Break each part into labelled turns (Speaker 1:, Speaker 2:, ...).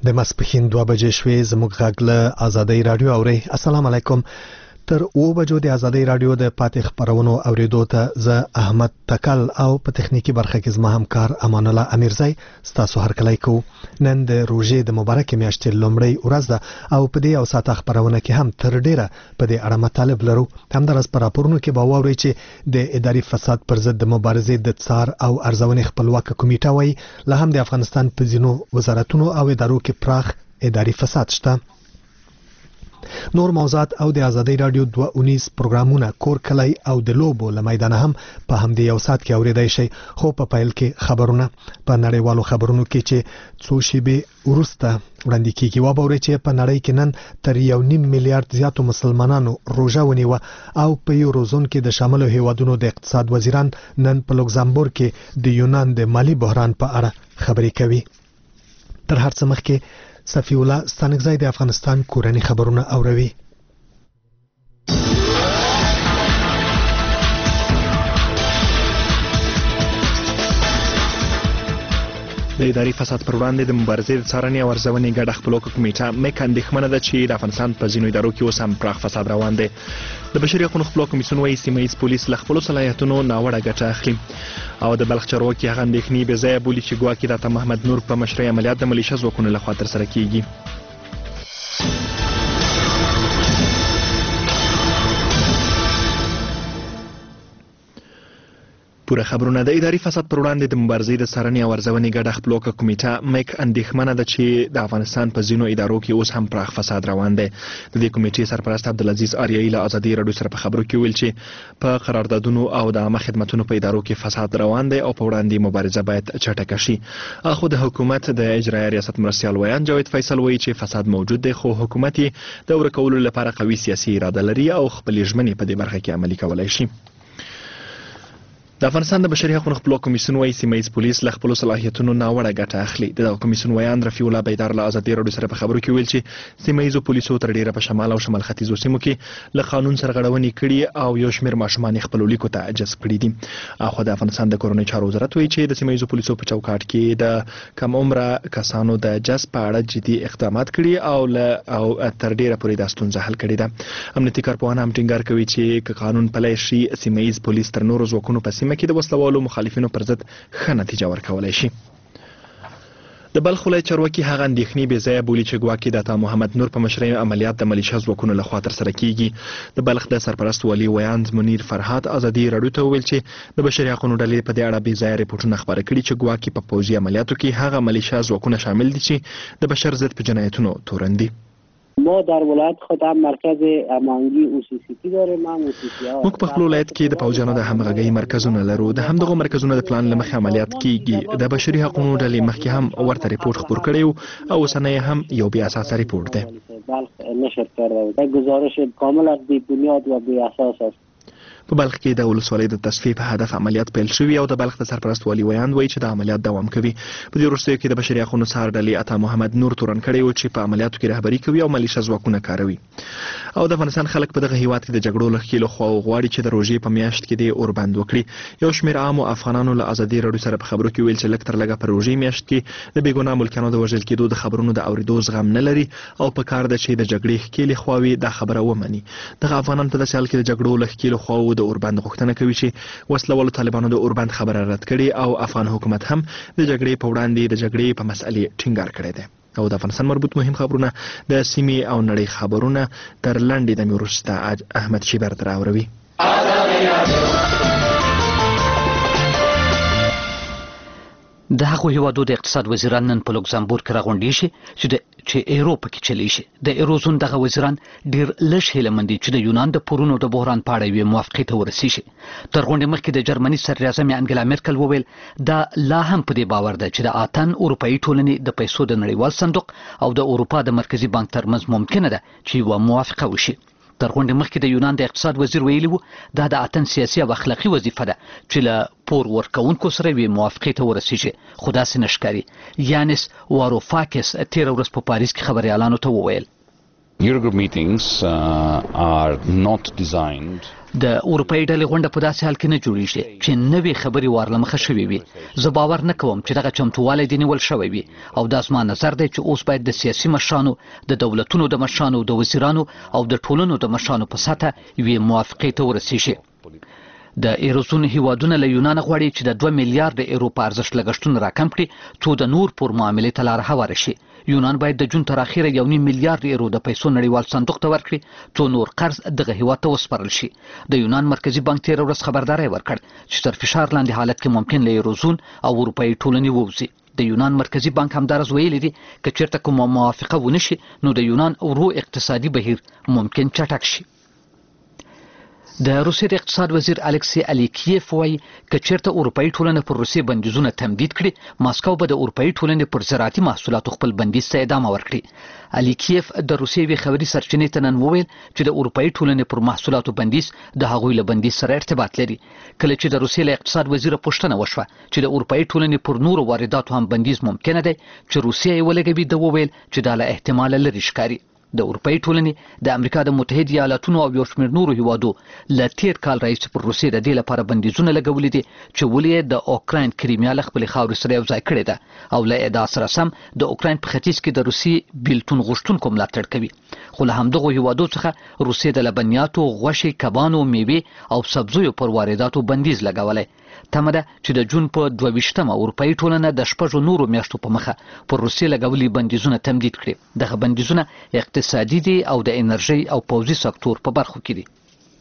Speaker 1: د ماسپښین 2 بجې شوې زموږ غږ له آزادۍ رادیو اوري. السلام علیکم. تر 2 بجو د آزادۍ رادیو د پاتې خبرونو اوریدو ته زه احمد تکل او په تخنیکی برخه کې زما همکار امان الله امیرزی ستاسو هرکلی کو. نن د روژې د مبارکې میاشتې لومړۍ ورځ ده او په دې او ساعت خبرونه کې هم تر ډیره په دې اړه مطالب لرو. همدارس پر راپورونو کې به واورئ چې د اداري فساد پر ضد د مبارزې د څار او ارزونې خپلواک کمیټه وایي له هم د افغانستان په ځینو وزارتونو او ادارو کې پراخ اداري فساد شته. نور موضوعات او د آزادۍ رادیو 219 پروګرامونه کور کلی او د لوبو لمیدانه هم په همدې یو ساعت کې اوریدای شي. خو په پیل کې خبرونه په نړیوالو خبرونو کې چې څو شیبې وروسته وړاندې کیږي وبوري چې په نړۍ کې نن تر 1.5 میلیارډ زیاتو مسلمانانو روژه ونیوه او په یوروزون کې د شاملو هیوادونو د اقتصاد وزیران نن په لوکزامبورګ کې د یونان د مالی بحران په اړه خبرې کوي. تر هر څه مخکې صفی الله ستانکزی د افغانستان کورنی خبرونه اوروي.
Speaker 2: د اداري فساد پر وړاندې د مبارزې د څارنې او ارزونې ګډه خپلواکه کمیټه میک اندېښمنه ده چې د افغانستان په ځینو ادارو کې اوس هم پراخ فساد روان دی. د بشري حقوقو خپلواک کمیسیون وايي سیمه ییز پولیس له خپلو صلاحیتونو ناوړه ګټه اخلي او د بلخ چارواکي هغه اندېښنې بې ځایه بولي چې ګواکې د عطا محمد نور په مشرۍ عملیات د ملیشه ځواکونو لخوا ترسره کیږي. پوره خبرونه. د اداري فساد پر وړاندې د مبارزې د څارنې او ارزونې ګډه خپلواکه کمیټه میک اندېښمنه ده چې د افغانستان په ځینو ادارو کې اوس هم پراخ فساد روان دی. د دې کمیټې سرپرست عبدالعزیز آریایي له آزادۍ رادیو سره په خبرو کې ویل چې په قراردادونو او د عامه خدماتو په ادارو کې فساد روان دی او په وړاندې مبارزه باید چټکه شي. اخو د حکومت د اجرایي ریاست مرستیال ویان جاوید فیصل وایي چې فساد موجود دی خو حکومت یې د ورکولو لپاره قوي سیاسي اراده لري او خپلې ژمنې په دې برخه کې عملي کولای شي. د افغانستان د بشري حقوقو خپلواک کمیسیون وايي سیمه ییز پولیس له خپلو صلاحیتونو ناوړه ګټه اخلي. د کمیسیون ویان رفیع الله بیدار له آزادۍ رادیو سره په خبرو کې ویل چې سیمه ییزو پولیسو تر ډیره په شمال او شمال ختیځو سیمو کې له قانون سرغړونې کړي او یو شمېر ماشومان خپلو لیکو ته جذب کړي دي. اخو د افغانستان د کورنۍ چارو وزارت وايي چې د سیمه ییزو پولیسو په چوکاټ کې د کم عمره کسانو د جذب په اړه جدي اقدامات کړي او تر ډیره پورې دا ستونزه حل کړې ده. امنیتي کارپوهان هم ټینګار کوي چې قانون پلی شي سیمه ییز پولیس تر نورو ځواکونو په سیمه کې د وسلوالو مخالفینو پر ضد ښه نتیجه ورکولای شي. د بلخ ولایت چارواکي هغه اندېښنې بې ځایه بولي چې ګواکې د عطا محمد نور په مشرۍ عملیات د ملیشه ځواکونو لخوا ترسره کیږي. د بلخ د سرپرست والي ویاند منیر فرهاد آزادۍ رادیو ته وویل چې د بشري حقوقو ډلې په دې اړه بې ځایه ریپورټونه خپاره کړي چې ګواکې په پوځي عملیاتو کې هغه ملیشه ځواکونه شامل دي چې د بشر ضد په جنایتونو تورن دي.
Speaker 3: ما در ولایت خود هم مرکز امانگی OCCT داریم.
Speaker 2: موږ په خپل ولایت کې د پوځیانو د همغږۍ مرکزونه لرو. د همدغو مرکزونو د پلان له مخې عملیات کیږي. د بشري حقوقو ډلې مخکې هم ورته ریپورت خپور کړی او اوسنی هم یو بې اساسه ریپورت دی.
Speaker 3: بلخ نشر کرده گزارش کاملا بی بنیاد و بی اساس است.
Speaker 2: په بلخ کې د ولسوالۍ د تصفیې په هدف عملیات پیل شوي او د بلخ د سرپرست والي ویاند وایي چې د عملیات دوام کوي. په دې وروستیو کې د بشري حقوقو څار ډلې عطا محمد نور تورن کړی و چې په عملیاتو کې رهبري کوي او ملیشه ځواکونه کاروي. او د افغانستان خلک په دغه هیواد کې د جګړو له ښکېلو خواو غواړي چې د روژې په میاشت کې د اوربند وکړي. یو شمېر عامو افغانانو له آزادۍ رادیو سره په خبرو کې ویل چې لږ تر لږه په روژې میاشت کې د بېګناه ملکیانو د وژل کېدو د خبرونو د اورېدو زغم نه لري او په کار ده چې د جګړې ښکېلې خواوې دا خبره ومني. دغه افغانان په داسې حال کې د جګړو له ښکېلو خواو د اوربند غوښتنه کوي چې وسلوالو طالبانو د اوربند خبره رد کړي او افغان حکومت هم د جګړې په وړاندې د جګړې په مسئلې ټینګار کړی دی. او د افغانستان مربوط مهم خبرونه د سیمې او نړۍ خبرونه تر لنډې دمې وروسته احمد شیبر راوروي.
Speaker 4: د هغو هیوادو د اقتصاد وزیران نن په لوکزامبورګ کې راغونډې شي چې ایرو پکې چلی شي. د ایروزون دغه وزیران ډیر لږ هیلهمند دي چې د یونان د پورونو د بحران په اړه یوې موافقې ته ورسیږي. تر غونډې مخکې د جرمني صدراعظم انګلا مرکل وویل دا لا هم په دې باور ده چې د آتن اروپایي ټولنې د پیسو د نړیوال صندوق او د اروپا د مرکزي بانک ترمنځ ممکنه ده چې یوه موافقه وشي. تر غونډې مخکې د یونان د اقتصاد وزیر ویلي و دا د آتن سیاسي او اخلاقي وظیفه ده چې له پور ورکوونکو سره یوې موافقې ته ورسیږي خو داسې نه ښکاري. یانس واروفاکس تېره ورځ په پاریس کې خبریالانو ته وویل
Speaker 5: Eurogroup meetings are not designed.
Speaker 4: د اروپאי ډلې غونډه په داسې حال کې نه جوړیږي چې نوې خبري ورلمخه شوي وي. زه باور نه کوم چې دغه چمتووالی د نیول شوی وي او دا زما نظر دی چې اوس باید د سیاسي مشرانو، د دولتونو د مشرانو، د وزیرانو او د ټولنو د مشرانو په سطحه یوې موافقې ته ورسیږي. د ایروزون هیوادونه له یونان غواړي چې د 2 میلیارډ یورو په ارزښت لګښتونه راکم کړي څو د نور پور معاملې ته لار هواره شي. یونان باید د جون تر اخره 1.5 میلیارډ یورو د پیسو نړیوال صندوق ته ورکړي څو نور قرض دغه هیواد ته وسپارل شي. د یونان مرکزی بانک تیر ورځ خبرداري ورکړ چې تر فشار لاندې حالت کې ممکن له ایروزون او اروپאי ټولنې ووځي. د یونان مرکزی بانک همدارس ویلي دي چې چیرته کومه موافقه ونشي نو د یونان اورو اقتصادي بهیر ممکن چټک شي. د روسیې د اقتصاد وزیر الکسی الیکیف وایي چې چیرته اروپאי ټولنه پر روسیې بندیزونه تمدید کړي ماسکو به د اروپאי ټولنې پر زراعتي محصولاتو خپل بندیز ته ادامه ورکړي. الیکیف د روسیې وی خبري سرچینې ته نن وویل چې د اروپאי ټولنې پر محصولاتو بندیز د هغوی له بندیز سره ارتباط لري. کله چې د روسیې له اقتصاد وزیر پوښتنه وشوه چې د اروپאי ټولنې پر نورو وارداتو هم بندیز ممکن دی چې روسیې یې ولګوي، د وویل چې دا له احتمال لري ښکاري. د اروپאי ټولنې د امریکا د متحده ایالاتونو او یو شمېر نورو هیوادو له تیر کال راهیسې پر روسیې د دې لپاره بندیزونه لګولي دي چې ولې د اوکراین کریمیا له خپلې خاورې سره یو ځای کړې ده او له ادعا سره سم د اوکراین په ختیځ کې د روسیې بیلتون غوښتونکو ملاتړ کوي. خو له همدغو هیوادو څخه روسیې د لبنیاتو، غوښې، کبانو، میوې او سبزیو پر وارداتو بندیز لګولی. تمه ده چې د جون په 22مه اروپאי ټولنه د 6 نورو میاشتو په مخه پر روسیې لګولي بندیزونه تمدید کړي. دغه بندیزونه اقتصادي دي او د انرژي او پوځي سکتور په برخو کې دي.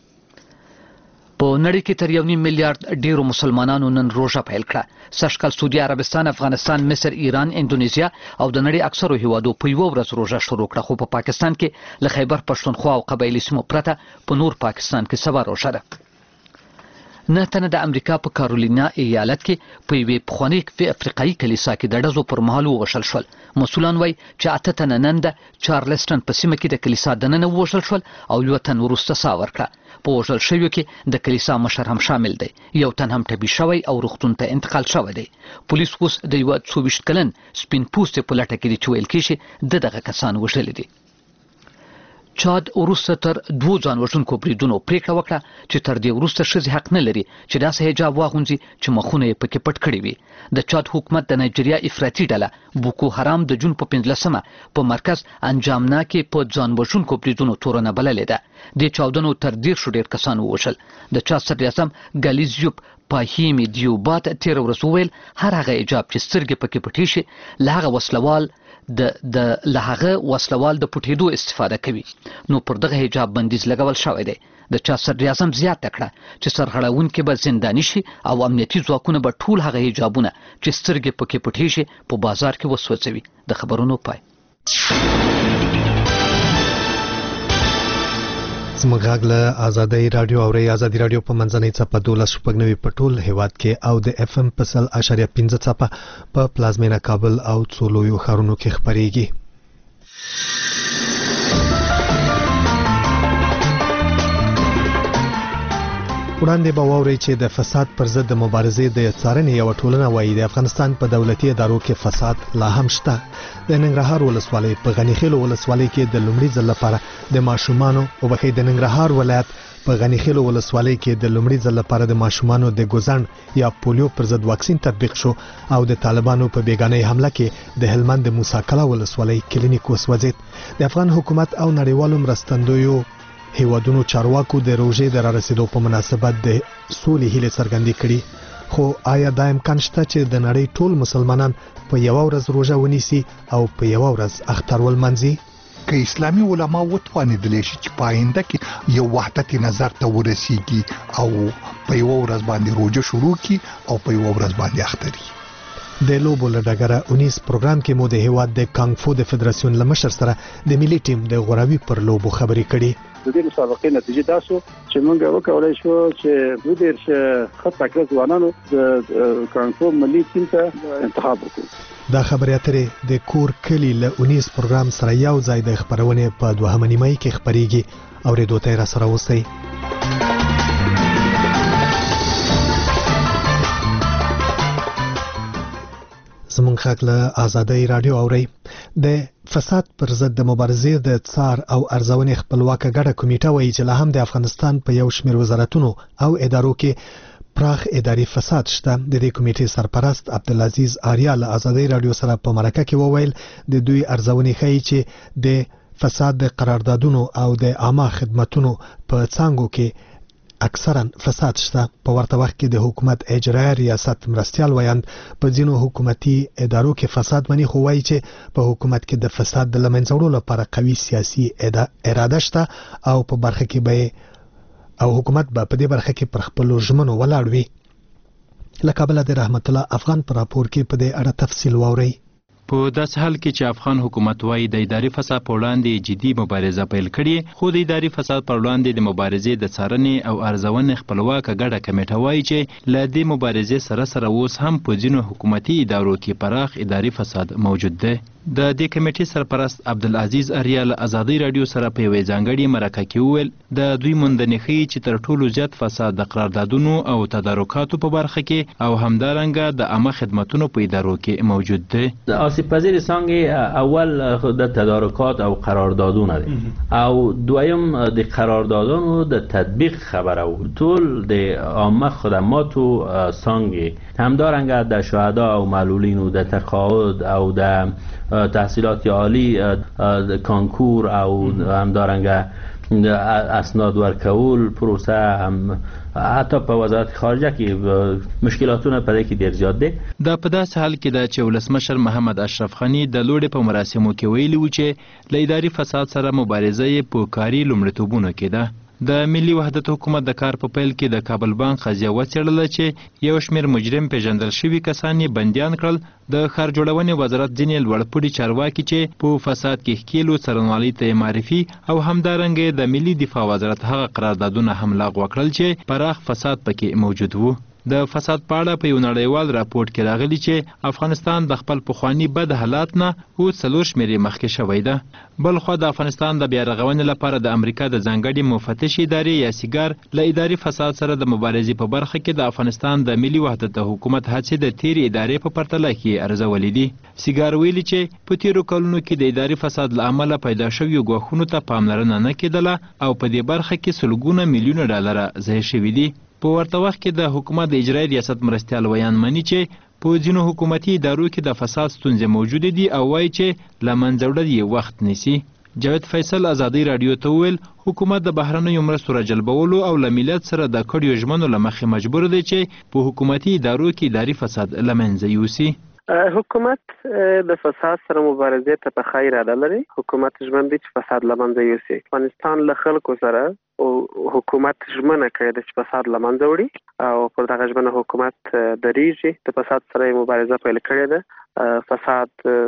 Speaker 4: په نړۍ کې تر 1.5 میلیارډ ډیرو مسلمانانو نن روژه پیل کړه. سږکال سعودي عربستان، افغانستان، مصر، ایران، اندونیزیا او د نړۍ اکثرو هیوادو په یو ورځ روژه شروع کړه، خو په پاکستان کې له خیبر پښتونخوا او قبایلی سیمو پرته په نور پاکستان کې سبا روژه ده. 9 تنه د امریکا په کارولینا ایالت کې په یوې پخوانۍ افریقایي کلیسا کې د ډزو پر مهال ووژل شول. مسؤلان وایي چې 8 تنه نن د چارلسټن په سیمه کې د کلیسا دننه ووژل شول او یو تن وروسته ساه ورکړه. په وژل شویو کې د کلیسا مشر هم شامل دی. یو تن هم ټپي شوی او روغتون ته انتقال شوی دی. پولیس اوس د یو 24 کلن سپین پوستې په لټه کې دي چې ویل کېږي دغه کسان وژلي دي. چاد وروسته تر 2 ځانوژونکو بریدونو پریکړه وکړه چې تر دې وروسته ښځې حق نه لري چې داسې حجاب واغوندي چې مخونه یې پکې پټ کړي وي. د چاد حکومت د نایجیریا افراطي ډله بوکو حرام د جون په 15مه په مرکز انجامنا کې په ځانوژونکو بریدونو تورنه بللې ده. د چاودنو تر 10 ډیر کسان ووژل. د چاد صدر اعظم ګالیزیوب پاهیمی دیوبات تیر ورځ وویل هر هغه حجاب چې سترګې پکې پټې شي له هغه وسلوال د پټېدو استفاده کوي. نو پر دغه حجاب بندیز لګول شوی دی. د چا صدر اعظم زیاته کړه چې سرغړونکي به زنداني شي او امنیتي ځواکونه به ټول هغه حجابونه چې سترګې پکې پټې شي په بازار کې وسوځوي. د خبرونو پای.
Speaker 1: زموږ غږ له آزادۍ رادیو او آزادۍ رادیو په منځنۍ څپه 12.9 په ټول هیواد کې او د اف ام په 0.5 څپه په پلازمینه کابل او څو لویو ښارونو کې خبرېږي. وړاندې به واورئ چې د فساد پر ضد د مبارزې د څارنې یو ټولنه وایي د افغانستان په دولتي ادارو کې فساد لا هم شته. د ننګرهار ولسوالۍ په غنیخیل ولسوالۍ کې د لومړي ځل لپاره د ماشومانو او بخې د ننګرهار ولایت په غنیخیل ولسوالۍ کې د لومړي ځل لپاره د ماشومانو د ګوزن یا پولیو پر ضد واکسین تطبیق شو او د طالبانو په بیگانه حمله کې د هلمند د موسی کلا ولسوالۍ کلینیک وسوځید. د افغان حکومت او نړیوالو مرستندویو هیوادونو چارواکو د روژې د رارسېدو په مناسبت د سولې هیلې څرګندې کړي. خو آیا دا امکان شته چې د نړۍ ټول مسلمانان په یو ورځ روژه ونیسي او په یو ورځ اختر ولمانځي؟
Speaker 6: که اسلامي علما وتوانیدلی شي چې په آینده کې یو وحدت نظر ته ورسیږي او په یو ورځ باندې روژه شروع کی او په یو ورځ باندې اختري.
Speaker 1: د لوبو له ډګره 19 پروګرام کې مو د هیواد د کانګ فو د فدراسیون له مشر سره د ملي ټیم د غوراوي پر لوبو خبرې کړي.
Speaker 7: د دې مسابقې نتیجه دا شو چې موږ وکولای شو چې د دې خط تکړه ځوانانو د کانګ فو ملي ټیم ته انتخاب وکړو.
Speaker 1: دا خبرې اترې د کور کلی له 19 پروګرام سره یو ځای د خبرونه په 2 نیمه کې خبريږي او ریډیو ته را سره اوسئ. زمونږ خلک له آزادۍ رادیو اوري. د فساد پر ضد د مبارزې د څار او ارزونې خپلواکه ګډه کمیټه وایي چې لا هم د افغانستان په یو شمېر وزارتونو او ادارو کې پراخ اداري فساد شته. د دې کمیټې سرپرست عبدالعزیز آریا له آزادۍ رادیو سره په مرکه کې وویل د دوی ارزونې ښیي چې د فساد د قراردادونو او د عامه خدماتونو په څانګو کې اکثرا فساد شته. په ورته وخت کې د حکومت اجرایي ریاست مرستیال ویاند په ځینو حکومتي ادارو کې فساد مني، خو وایي چې په حکومت کې د فساد د له منځه وړلو لپاره قوي سیاسي اراده شته او په برخه کې به او حکومت به په دې برخه کې پر خپلو ژمنو ولاړ وي. له کابل د رحمت الله افغان پر راپور کې په دې اړه تفصیل واورئ.
Speaker 8: په داس حال کې چې افغان حکومت وايي د اداري فساد په وړاندې جدي مبارزه پیل کړې، خو د اداري فساد پر وړاندې د مبارزې د څارنې او ارزونې خپلواکه ګډه کمیټه وايي چې له دې مبارزې سره اوس هم په ځینو حکومتي ادارو کې پراخ اداري فساد موجود دی. د دې کمیټې سرپرست عبدالعزیز آریا له آزادۍ رادیو سره په یوې ځانګړې مرکه کې وویل د دوی موندنې ښیي چې تر ټولو زیات فساد د قراردادونو او تدارکاتو په برخه کې او همدارنګه د عامه خدماتونو په ادارو کې موجود دی.
Speaker 9: آسیب پذیر څانګې اول د تدارکات او قراردادونه دي او دویم د قراردادونو د تطبیق خبره و. ټول د عامه خدماتو څانګې همدارنګه د شهدا او معلولینو د تقاعد او د تحصیلات عالی کانکور او همدارنګه اسناد ورکول پروسه هم حتی په وزارت خارجه کې مشکلاتونه په دې کې ډیر زیات دي.
Speaker 8: دا په داس حال کې د ولسمشر محمد اشرف غنی د لوړې په مراسمو کې ویلي و چې له اداري فساد سره مبارزه یې په کاري لومړیتوبونو کې ده. د ملي وحدت حکومت د کار په پیل کې د کابل بانک قضیه وڅېړله چې یو شمېر مجرم پیژندل شوي کسان یې بندیان کړل. د ښار جوړونې وزارت ځینې لوړپوړي چارواکي چې په فساد کې ښکېلو څارنوالۍ ته یې معرفي او همدارنګه د ملي دفاع وزارت هغه قراردادونه هم لغوه کړل چې پراخ فساد پکې موجود وو. د فساد په اړه په یو نړیوال راپورټ کې راغلی چې افغانستان د خپل پخواني بد حالات نه اوس 4 شمېرې مخکې شوی ده. بل خو د افغانستان د بیا رغونې لپاره د امریکا د ځانګړي مفتش ادارې یا سیګار له اداري فساد سره د مبارزې په برخه کې د افغانستان د ملي وحدت حکومت هڅې د تیرې ادارې په پرتله کې ارزولې دي. سیګار ویلي چې په تیرو کلونو کې د اداري فساد له امله پیدا شویو ګواښونو ته پاملرنه نه کېدله او په دې برخه کې سلګونه میلیونه ډالره ضایع شوي دي. په ورته وخت کې د حکومت د اجرایي ریاست مرستیال ویان مني چې په ځینو حکومتي ادارو کې د فساد ستونزې موجودې دي او وایي چې له منځه وړل یې وخت نیسي. جاوید فیصل آزادۍ رادیو ته وویل حکومت د بهرنیو مرستو راجلبولو او له ملت سره د کړیو ژمنو له مخې مجبور دی چې په حکومتي ادارو کې اداري فساد له منځه یوسي.
Speaker 10: حکومت د فساد سره مبارزې ته په خیر اراده لري. حکومت ژمن دی چې فساد له منځه یوسي. افغانستان له خلکو سره او حکومت ژمنه کړې ده چې فساد له منځه وړي او پر دغه ژمنه حکومت دریږي. د فساد سره مبارزه پیل کړې ده. فساد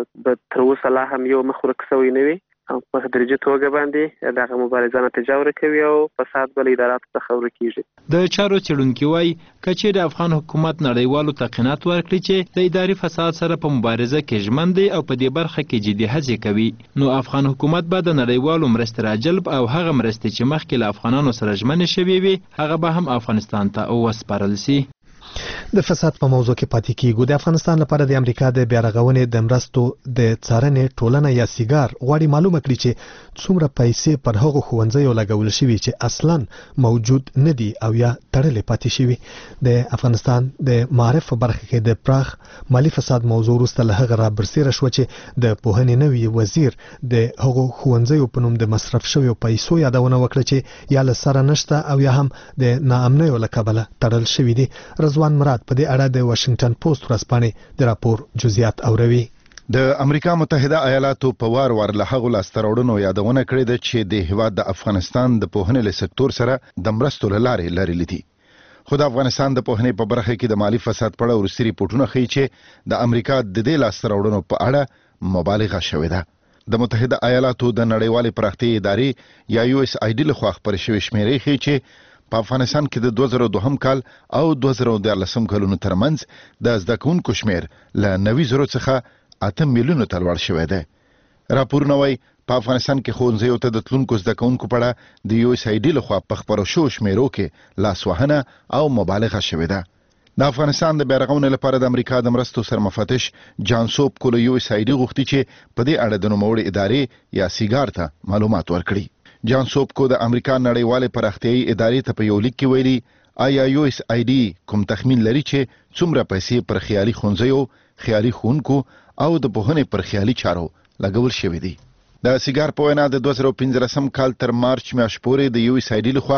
Speaker 10: تر اوسه لا هم یو مخ ورک شوی نه وي او په تدریجي توګه باندې دغه مبارزه نتیجه ورکوي او فساد بل ادارات څخه ورکیږي.
Speaker 8: د چارو څېړونکي وایي که چیرې افغان حکومت نړیوالو ته قناعت ورکړي چې د اداري فساد سره په مبارزه کې ژمن دی او په دې برخه کې جدي هڅې کوي، نو افغان حکومت به د نړیوالو مرستې راجلب او هغه مرستې چې مخکې له افغانانو سره ژمنې شوې وي هغه به هم افغانستان ته وسپارل شي.
Speaker 1: د فساد په موضوع کې پاتې کیږو. د افغانستان لپاره د امریکا د بیا رغونې د مرستو د څارنې ټولنه یا سیګار غواړي معلومه کړي چې څومره پیسې پر هغو ښوونځیو لګول شوي چې اصلاً موجود نه دي او یا تړلې پاتې شوي. د افغانستان د معارف په برخه کې د پراخ مالی فساد موضوع وروسته له هغه رابرسېره شوه چې د پوهنې نوي وزیر د هغو ښوونځیو په نوم د مصرف شویو پیسو یادونه وکړه چې یا له سره نشته او یا هم د ناامنیو له کبله تړل شوي دي. رضوان مراد په دې اړه د واشنگټن پوسټ ورځپاڼې د راپور جزئیات اوروي.
Speaker 11: د امریکا متحده ایالاتو په وار له هغو لاسته راوړنو یادونه کړې ده چې د هیواد د افغانستان د پوهنې له سکتور سره د مرستو له لارې لرلې دي. خو د افغانستان د پوهنې په برخه کې د مالی فساد په اړه وروستي ریپورټونه ښیي چې د امریکا د دې لاسته راوړنو په اړه مبالغه شوې ده. د متحده ایالاتو د نړیوالې پراختیا ادارې یا USAID لخوا خپرې شوې شمیرې ښیي چې په افغانستان کې د 2002 کال او 2014 کلونو ترمنځ د زده کوونکو شمیر له 90,000 څخه 8 میلیونو ته لوړ شوی دی. راپورونه وايي په افغانستان کې ښوونځیو ته د تلونکو زده کوونکو په اړه د USAID لخوا په خپرو شویو شمیرو کې لاسوهنه او مبالغه شوې ده. د افغانستان د بیرغونې لپاره د امریکا د مرستو سرمفتش جان سوپ کولو یو سایډي غوښتي چې په دې اړه د نوموړي ادارې یا سیګار ته معلومات ورکړي. جان سوپ کو د امریکا نړیوالې پراختیایي ادارې ته په یو لیک کې ویلي آیا USAID کوم تخمین لري چې څومره پیسې پر خیالي ښوونځیو، خیالي ښوونکو او د پوهنې پر خیالي چارو لګول شوي دي. د سیګار په وینا د 2015 کال تر مارچ میاشتې پورې د USAID لخوا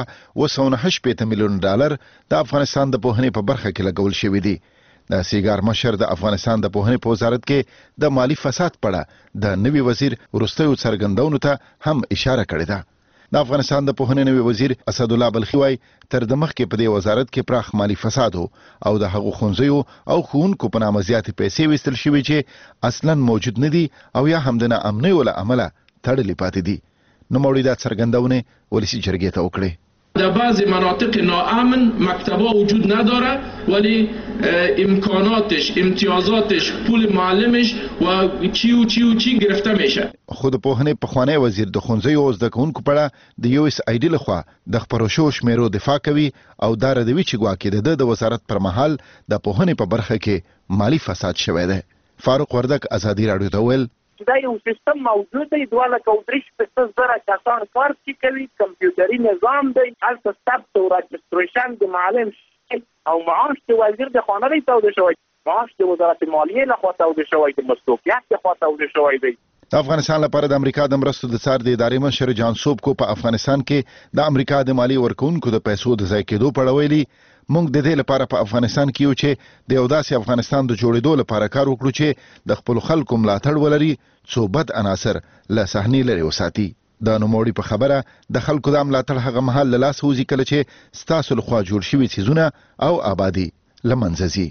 Speaker 11: 2.8 میلیون ډالر د افغانستان د پوهنې په برخه کې لګول شوي دي. د سیګار مشر د افغانستان د پوهنې په وزارت کې د مالی فساد په اړه د نوي وزیر وروستیو څرګندونو ته هم اشاره کړې ده. د افغانستان د پوهنې نوي وزیر اسد الله بلخي وايي تر د مخکې په دې وزارت کې پراخ مالی فساد او د هغو ښوونځیو او ښوونکو په نامه زیاتې پیسې ویستل شوي چې اصلا موجود نه دي او یا هم د ناامنیو له امله تړلې پاتې دي. نوموړي دا څرګندونې ولسي جرګې ته وکړې.
Speaker 12: در بعضی مناطق ناامن مکتب‌ها وجود نداره ولی امکاناتش، امتیازاتش، پول معلمش و چی گرفته میشه.
Speaker 11: خود پوهنې پخوانی وزیر د ښوونځیو او زده کوونکو په اړه د USAID لخوا د خپرو شویو شمیرو دفاع کوي او دا ردوي چې ګواکې د وزارت پر مهال د پوهنې په برخه کې مالی فساد شوی دی. فاروق وردک ازادي راډیو ته ویل
Speaker 13: دا یو سیستم موجود دی 2,300,000 کسان کار کوي، کمپیوټري نظام دی، هلته ثبت او رجستریشن د معلم او معاش د وزیر د خانه دی تود شوی، معاش د وزارت مالیې لخوا تود شوی، د مصروفیت لخوا تود شوی دی.
Speaker 11: د افغانستان لپاره د امریکا د مرستو د څار د ادارې مشر جان سوپ کو په افغانستان کې د امریکا د مالی ورکوونکو د پیسو د ضایع کېدو په اړه ویلي موږ د دې لپاره په افغانستان کې یو چې د یو داسې افغانستان د جوړېدو لپاره کار وکړو چې د خپل خلکو ملاتړ ولري، څو بد عناصر له صحنې لرې وساتي. د نوموړي په خبره د خلکو د ملاتړ هغه مهال له لاسه وځي کله چې ستاسو لخوا جوړ شوي څیزونه او آبادي له منځه ځي.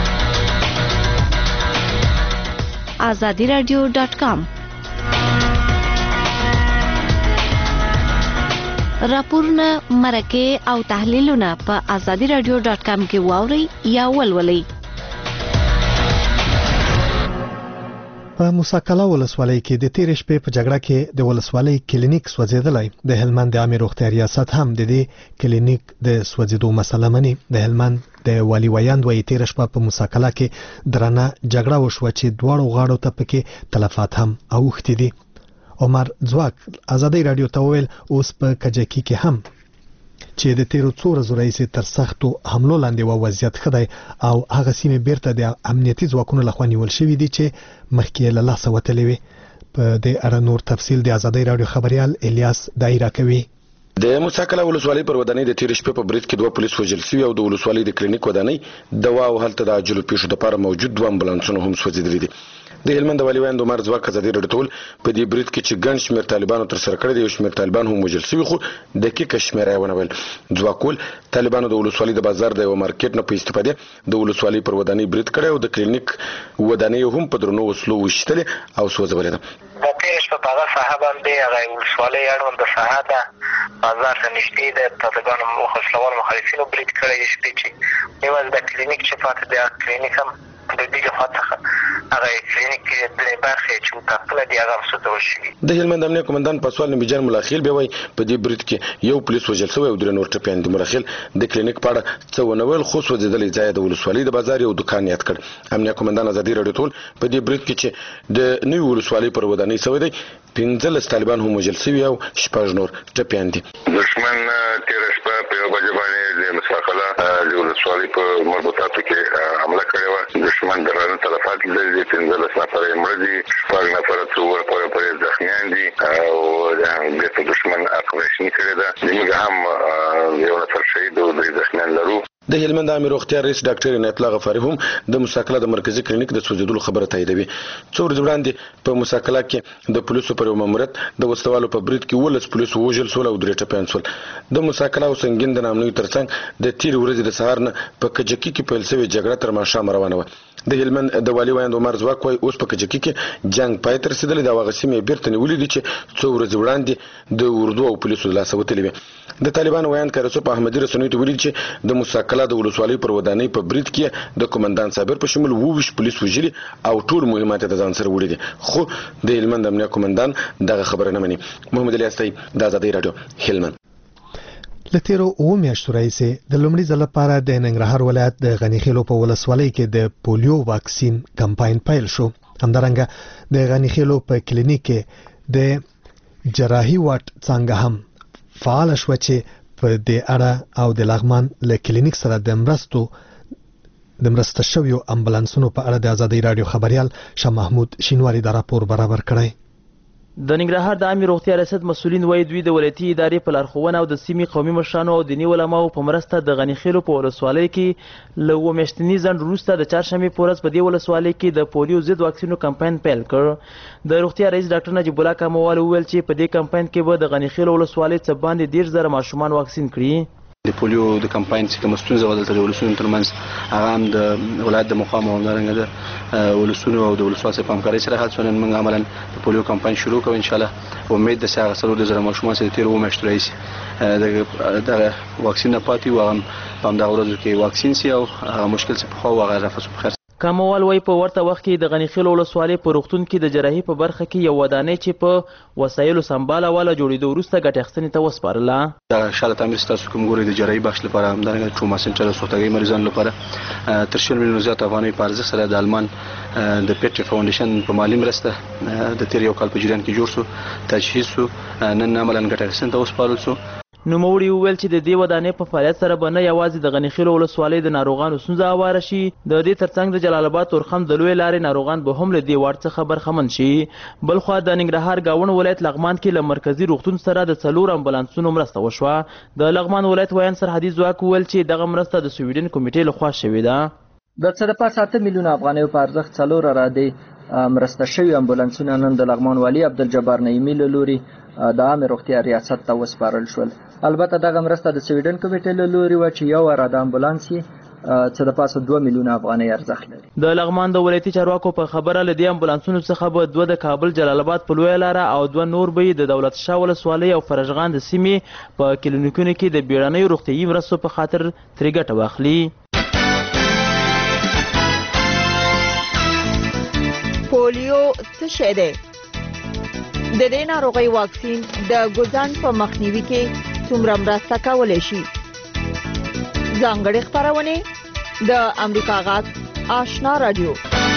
Speaker 14: azadiradio.com راپورونه، مرکې او تحلیلونه په azadiradio.com کې واورئ یا ولولئ.
Speaker 1: په موساکلا ولسوالۍ کې د تیر شپې په جګړه کې د ولسوالۍ کلینیک سوځیدلی. د هلمند د عامه روغتیا ریاست هم د دې کلینیک د سوځیدو مسله مني. د هلمند د والي ویاند وایي تیر شپه په موساکلا کې درنه جګړه وشوه چې دواړو غاړو ته پکې تلفات هم اوښتي دي. عمر ځواک ازادي رادیو ته ویل اوس په کجکی کې هم چې د تیرو څو ورځو راهیسې تر سختو حملو لاندې و وضعیت ښه دی او هغه سیمې بیرته د امنیتي ځواکونو لخوا نیول شوي دي چې مخکې له لاسه وتلې وي. په دې اړه نور تفصیل د ازادي رادیو خبريال الیاس دایره کوي.
Speaker 15: د موساکلا ولسوالۍ پر ودانۍ د تیر شپې په برید کې 2 پولیس وژل شوي او د ولسوالۍ د کلینیک ودانۍ دوا او هلته د عاجلو پیښو لپاره موجود 2 امبولانسونه هم سوځېدلي دي. د هلمند والي ویاند عمر ځواک ازادي رادیو ټول په دې برید کې چې ګڼ شمېر طالبانو تر سره کړی دی، یو شمېر طالبان هم وژل شوي خو دقیقه شمېره یې ونه ویل. ځواک ویل طالبانو د ولسوالۍ د بازار د یو مارکیټ نه په استفادې د ولسوالۍ پر ودانۍ برید کړی او د کلینیک ودانۍ هم په درنو وسلو وشتلې او سوځولې ده.
Speaker 16: د تیر شپه په هغه ساحه باندې هغه ولسوالۍ اړوند ساحه ده بازار ته نږدې د طالبانو مخالفینو مخالفینو برید کړی شپې چې یوازې د کلینیک چې پاتې دی کلینیک هم د دې لخوا څخه هغه کلینیک د برخې چې متقله دی هغه سوځول شوي.
Speaker 15: د هلمند امنیه قومندان پاسوال نبیجان ملاخیل بیا وایي په دې برید کې یو پولیس وژل شوی او 3 نور ټپیان دي. ملاخیل د کلینیک په اړه څه ونه ویل خو سوځېدلی ځای د ولسوالۍ د بازار یو دکان یاد کړ. امنیه قومندان ازادي رادیو ټول په دې برید کې چې د نوې ولسوالۍ پر ودانۍ شوی دی 15 طالبان هم وژل شوي او 6 نور ټپیان دي.
Speaker 17: دشمن تیر شپه په یو بجې باندې د مساکلا د ولسوالۍ په مربوطاتو کې حمله کړې وه. دشمن درانه تلفات لري، 15 نفر یې مړه دي، 6 نفر څو پورې زخمیان دي او د دشمن اپریشن کړی ده. موږ هم یو نفر شهید او 2 زخمیان لرو.
Speaker 15: د هلمند عامه روغتیا رئیس ډاکټر عنایت الله غفاری هم د موساکلا د مرکزی کلینیک د سوځیدلو خبره تاییدوي. څو ورځې وړاندې په موساکلا کې د پولیسو پر یو ماموریت د وسلوالو په برید کې 12 پولیس وژل شول او 3 ټپیان شول. د موساکلا او سنگین د نامنوي ترڅنګ د تیر ورځې د سهار نه په کجکی کې پیل شوې جګړه تر ماښام روانه وه. د هلمند د والي ویاند عمر ځواک وايي اوس په کجکی کې جنگ پای ته رسیدلی د هغه سیمې بیرته نیولې دي چې څو ورځې وړاندې د اردو او پولیسو د لاسه وتلې وې. د طالبانو ویاند کارسو په احمدي رسنیو ته ویلي چې د موساکلا د ولسوالۍ پر ودانۍ په برید کې د قومندان صابر په شمول 20 پولیس وژلي او ټول مهمات د ځان سره وړي دي خو د هلمند امنیه قومندان دغه خبره نه مني. محمد الیاس د ازادي رادیو هلمند.
Speaker 1: لتیرو او میاشتو راځي د لومړي ځل لپاره د ننګرهار ولایت د غنیخیلو په ولسوالۍ کې د پولیو واکسین کمپاین پیل شو. همدارنګه د غنیخیلو په کلینیک کې د جراحي واټ څنګه هم فعال شو چې په دې اړه او د لغمان له کلینیک سره د مرسته شویو امبولانسونو په اړه د آزادۍ رادیو خبريال شاه محمود شینواری دا راپور برابر کړی.
Speaker 18: د ننګرهار د عامه روغتیا ریاست مسولین وایي دوی د ولایتي ادارې په لارښوونه او د سیمې قومي مشرانو او دیني علماو په مرسته د غنیخیلو په ولسوالۍ کې له اووه میاشتني ځنډ وروسته د چهارشنبې په ورځ په دې ولسوالۍ کې د پولیو ضد واکسینو کمپاین پیل کړ. د روغتیا رئیس ډاکټر نجیب الله کاموال وویل چې په دې کمپاین کې به د غنیخیلو ولسوالۍ څخه باندې 10,000 ماشومان واکسین کړي.
Speaker 19: د پولیو د کمپاین چې کوم ستونزه ولته د ولسونو ترمنځ هغه هم د ولایت د مقام او همدارنګه د ولسونو او د ولسوالۍ په همکارۍ سره هڅه ونن موږ عملاً د پولیو کمپاین شروع کوو. ان شاء الله امید ده چې هغه 3,000 ماشومان چې د تیر 2 میاشتو راهیسې د واکسین نه پاتې وو هغه په همدغه ورځو کې واکسین سي او هغه مشکل چې پخوا و هغه رفع په خیر.
Speaker 18: کاموال وایي په ورته وخت کې د غنیخیلو ولسوالۍ په روغتون کې د جراحي په برخه کې یو ودانۍ چې په وسایلو سمباله واله جوړېدو وروسته ګټې اخیستنې ته وسپارله.
Speaker 19: د شاله تعمیر ستاسو کوم ګوري د جراحي بخش لپاره همدارنګه ټروما سنټر او سوختګۍ مریضانو لپاره تر 100 میلیون زیات افغانۍ په ارزښت سره د آلمان د پیټری فاونډیشن په مالی مرسته د تیر یو کال په جریان کې جوړ شو، تجهیز شو، نن عملاً ګټه اخیستنې ته وسپارل شو.
Speaker 18: نوموړي وویل چې د دې ودانۍ په فعالیت سره به نه یوازې د غنیخیلو ولسوالۍ د ناروغانو ستونزه هواره شي، د دې ترڅنګ د جلال آباد تورخم د لویې لارې ناروغان به هم له دې واټ څخه برخمن شي. بلخوا د ننګرهار ګاونډ ولایت لغمان کې له مرکزي روغتون سره د 4 امبولانسونو مرسته وشوه. د لغمان ولایت ویان سرحدي ځواک وویل چې دغه مرسته د سویډن کمیټې لخوا شوې ده.
Speaker 20: د څه د پاسه 8 میلیونه افغانیو په ارزښت 4 اراده مرسته شوي امبولانسونه نن د لغمان والي عبدالجبار نعیمي له لوري د عامه روغتیا ریاست ته وسپارل شول. البته دغه مرسته د سویډن کمیټې له لوري و چې یو اراده امبولانس څه د پاسه 2 میلیونه افغانۍ ارزښت لري.
Speaker 18: د لغمان د ولایتي چارواکو په خبره له دې امبولانسونو څخه به 2 د کابل جلال آباد په لویه لاره او 2 نور به د دولت شاه ولسوالۍ او فرجغان د سیمې په کلینیکونو کې د بیړنیو روغتیايي مرستو په خاطر ترې ګټه واخلي.
Speaker 21: پولیو څه شی دی؟ د دې ناروغۍ واکسین د ګوزن په مخنیوي کې څومره مرسته کولی شي؟ ځانګړې خپرونې د امریکا غږ آشنا رادیو.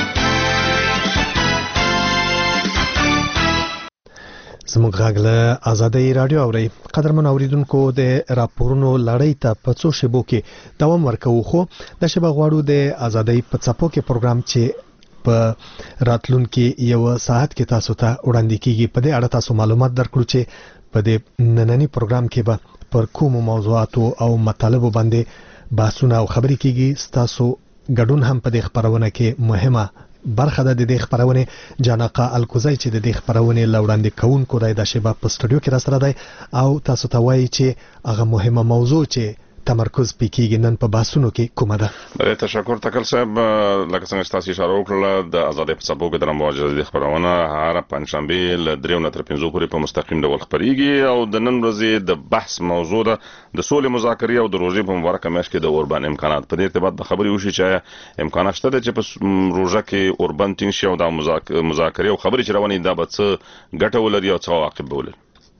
Speaker 1: زموږ غږ له آزادۍ رادیو اوري. قدرمن اوریدونکو د راپورونو لړۍ ته په څو شیبو کې دوام ورکوو، خو د شیبه غواړو د آزادۍ په څپو کې پروګرام چې په راتلونکي یو ساعت کې تاسو ته وړاندې کیږي په دې اړه تاسو معلومات درکړو چې په دې نننی پروګرام کې به پر کومو موضوعاتو او مطالبو باندې بحثونه او خبرې کیږي. تاسو ګډون هم په دې خبرونه کې مهمه برخه ده. د دې خبرونه جانقا الکوزای چې د دې خبرونه لوړاندې کوونکو د شیبه په سټوډیو کې را سره دی او تاسو ته وایي چې هغه مهمه موضوع چې تمرکز پکېږي نن په بحثونو کې کومه ده.
Speaker 22: بله تشکر تکل صاحب. لکه څنګه تاسو اشاره وکړه د آزادۍ په څپو کې د مواجهې خبرونه هر پنځشنبه له 3 نه تر 5 پورې په مستقیم ډول خبريږي او د نن ورځې د بحث موضوع ده د سولې مذاکرې او د روزي په مبارکه میاشت کې د اوربان امکانات. په دې ارتباط د خبري وشي چې امکانات شته چې په روزه کې اوربان تینګ شي او د مذاکرې او خبري چې روانې دا به څه ګټه ولري او څه عواقب ولري.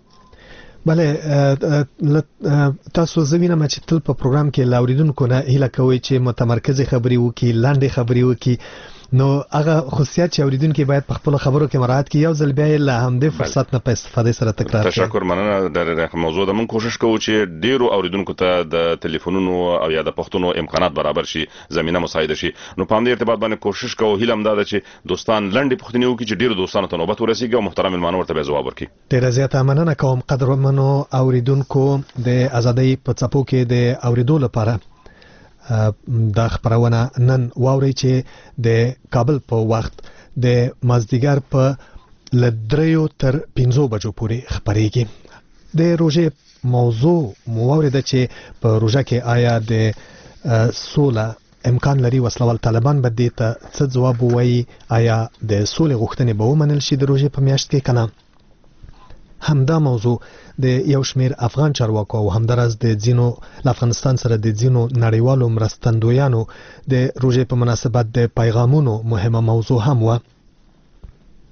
Speaker 1: بله تاسو زمينه چې تل په پروګرام کې لاوریدونکو نه هیله کوي چې متمرکز خبري وکي، لاندې خبري وکي، نو هغه خصوصیات چې اوریدونکو باید په خپل خبرو کې مراعات کړي. یو ځل بیا له همدې فرصت نه په استفاده سره تکرار کړئ.
Speaker 22: تشکر مننه. د موضوع د من کوشش کوو چې ډیرو اوریدونکو ته د ټلیفونونو او یا د پښتونو امکانات برابر شي، زمينه مساعده شي. نو په همدې ارتباط باندې کوشش کوو. هیله هم ده چې دوستان لاندې پښتني وکړي چې ډیرو دوستانو ته نوبت ورسیږي او محترم ملمانو ورته جواب ورکړي.
Speaker 1: ډیره زیاته مننه کوم قدرمنو اوریدونکو د آزادۍ په څپو کې د اوریدو لپاره دا خبرونه نن واوري چې د کابل په وخت د مازدیګر په لدریو تر 5 بجو پورې خبريږي. د روزه موضوع مواورد چې په روزه کې آیا د سوله امکان لري وسلوال طالبان به دې ته څه جواب وایي، آیا د سولې غوښتنې به ومنل شي د روزه په میاشت کې کنه. همدا موضوع د یو شمیر افغان چارواکو او همدارس د ځینو افغانستان سره د ځینو نړیوالو مرستندویانو د روزه په مناسبت د پیغامونو مهمه موضوع هم و.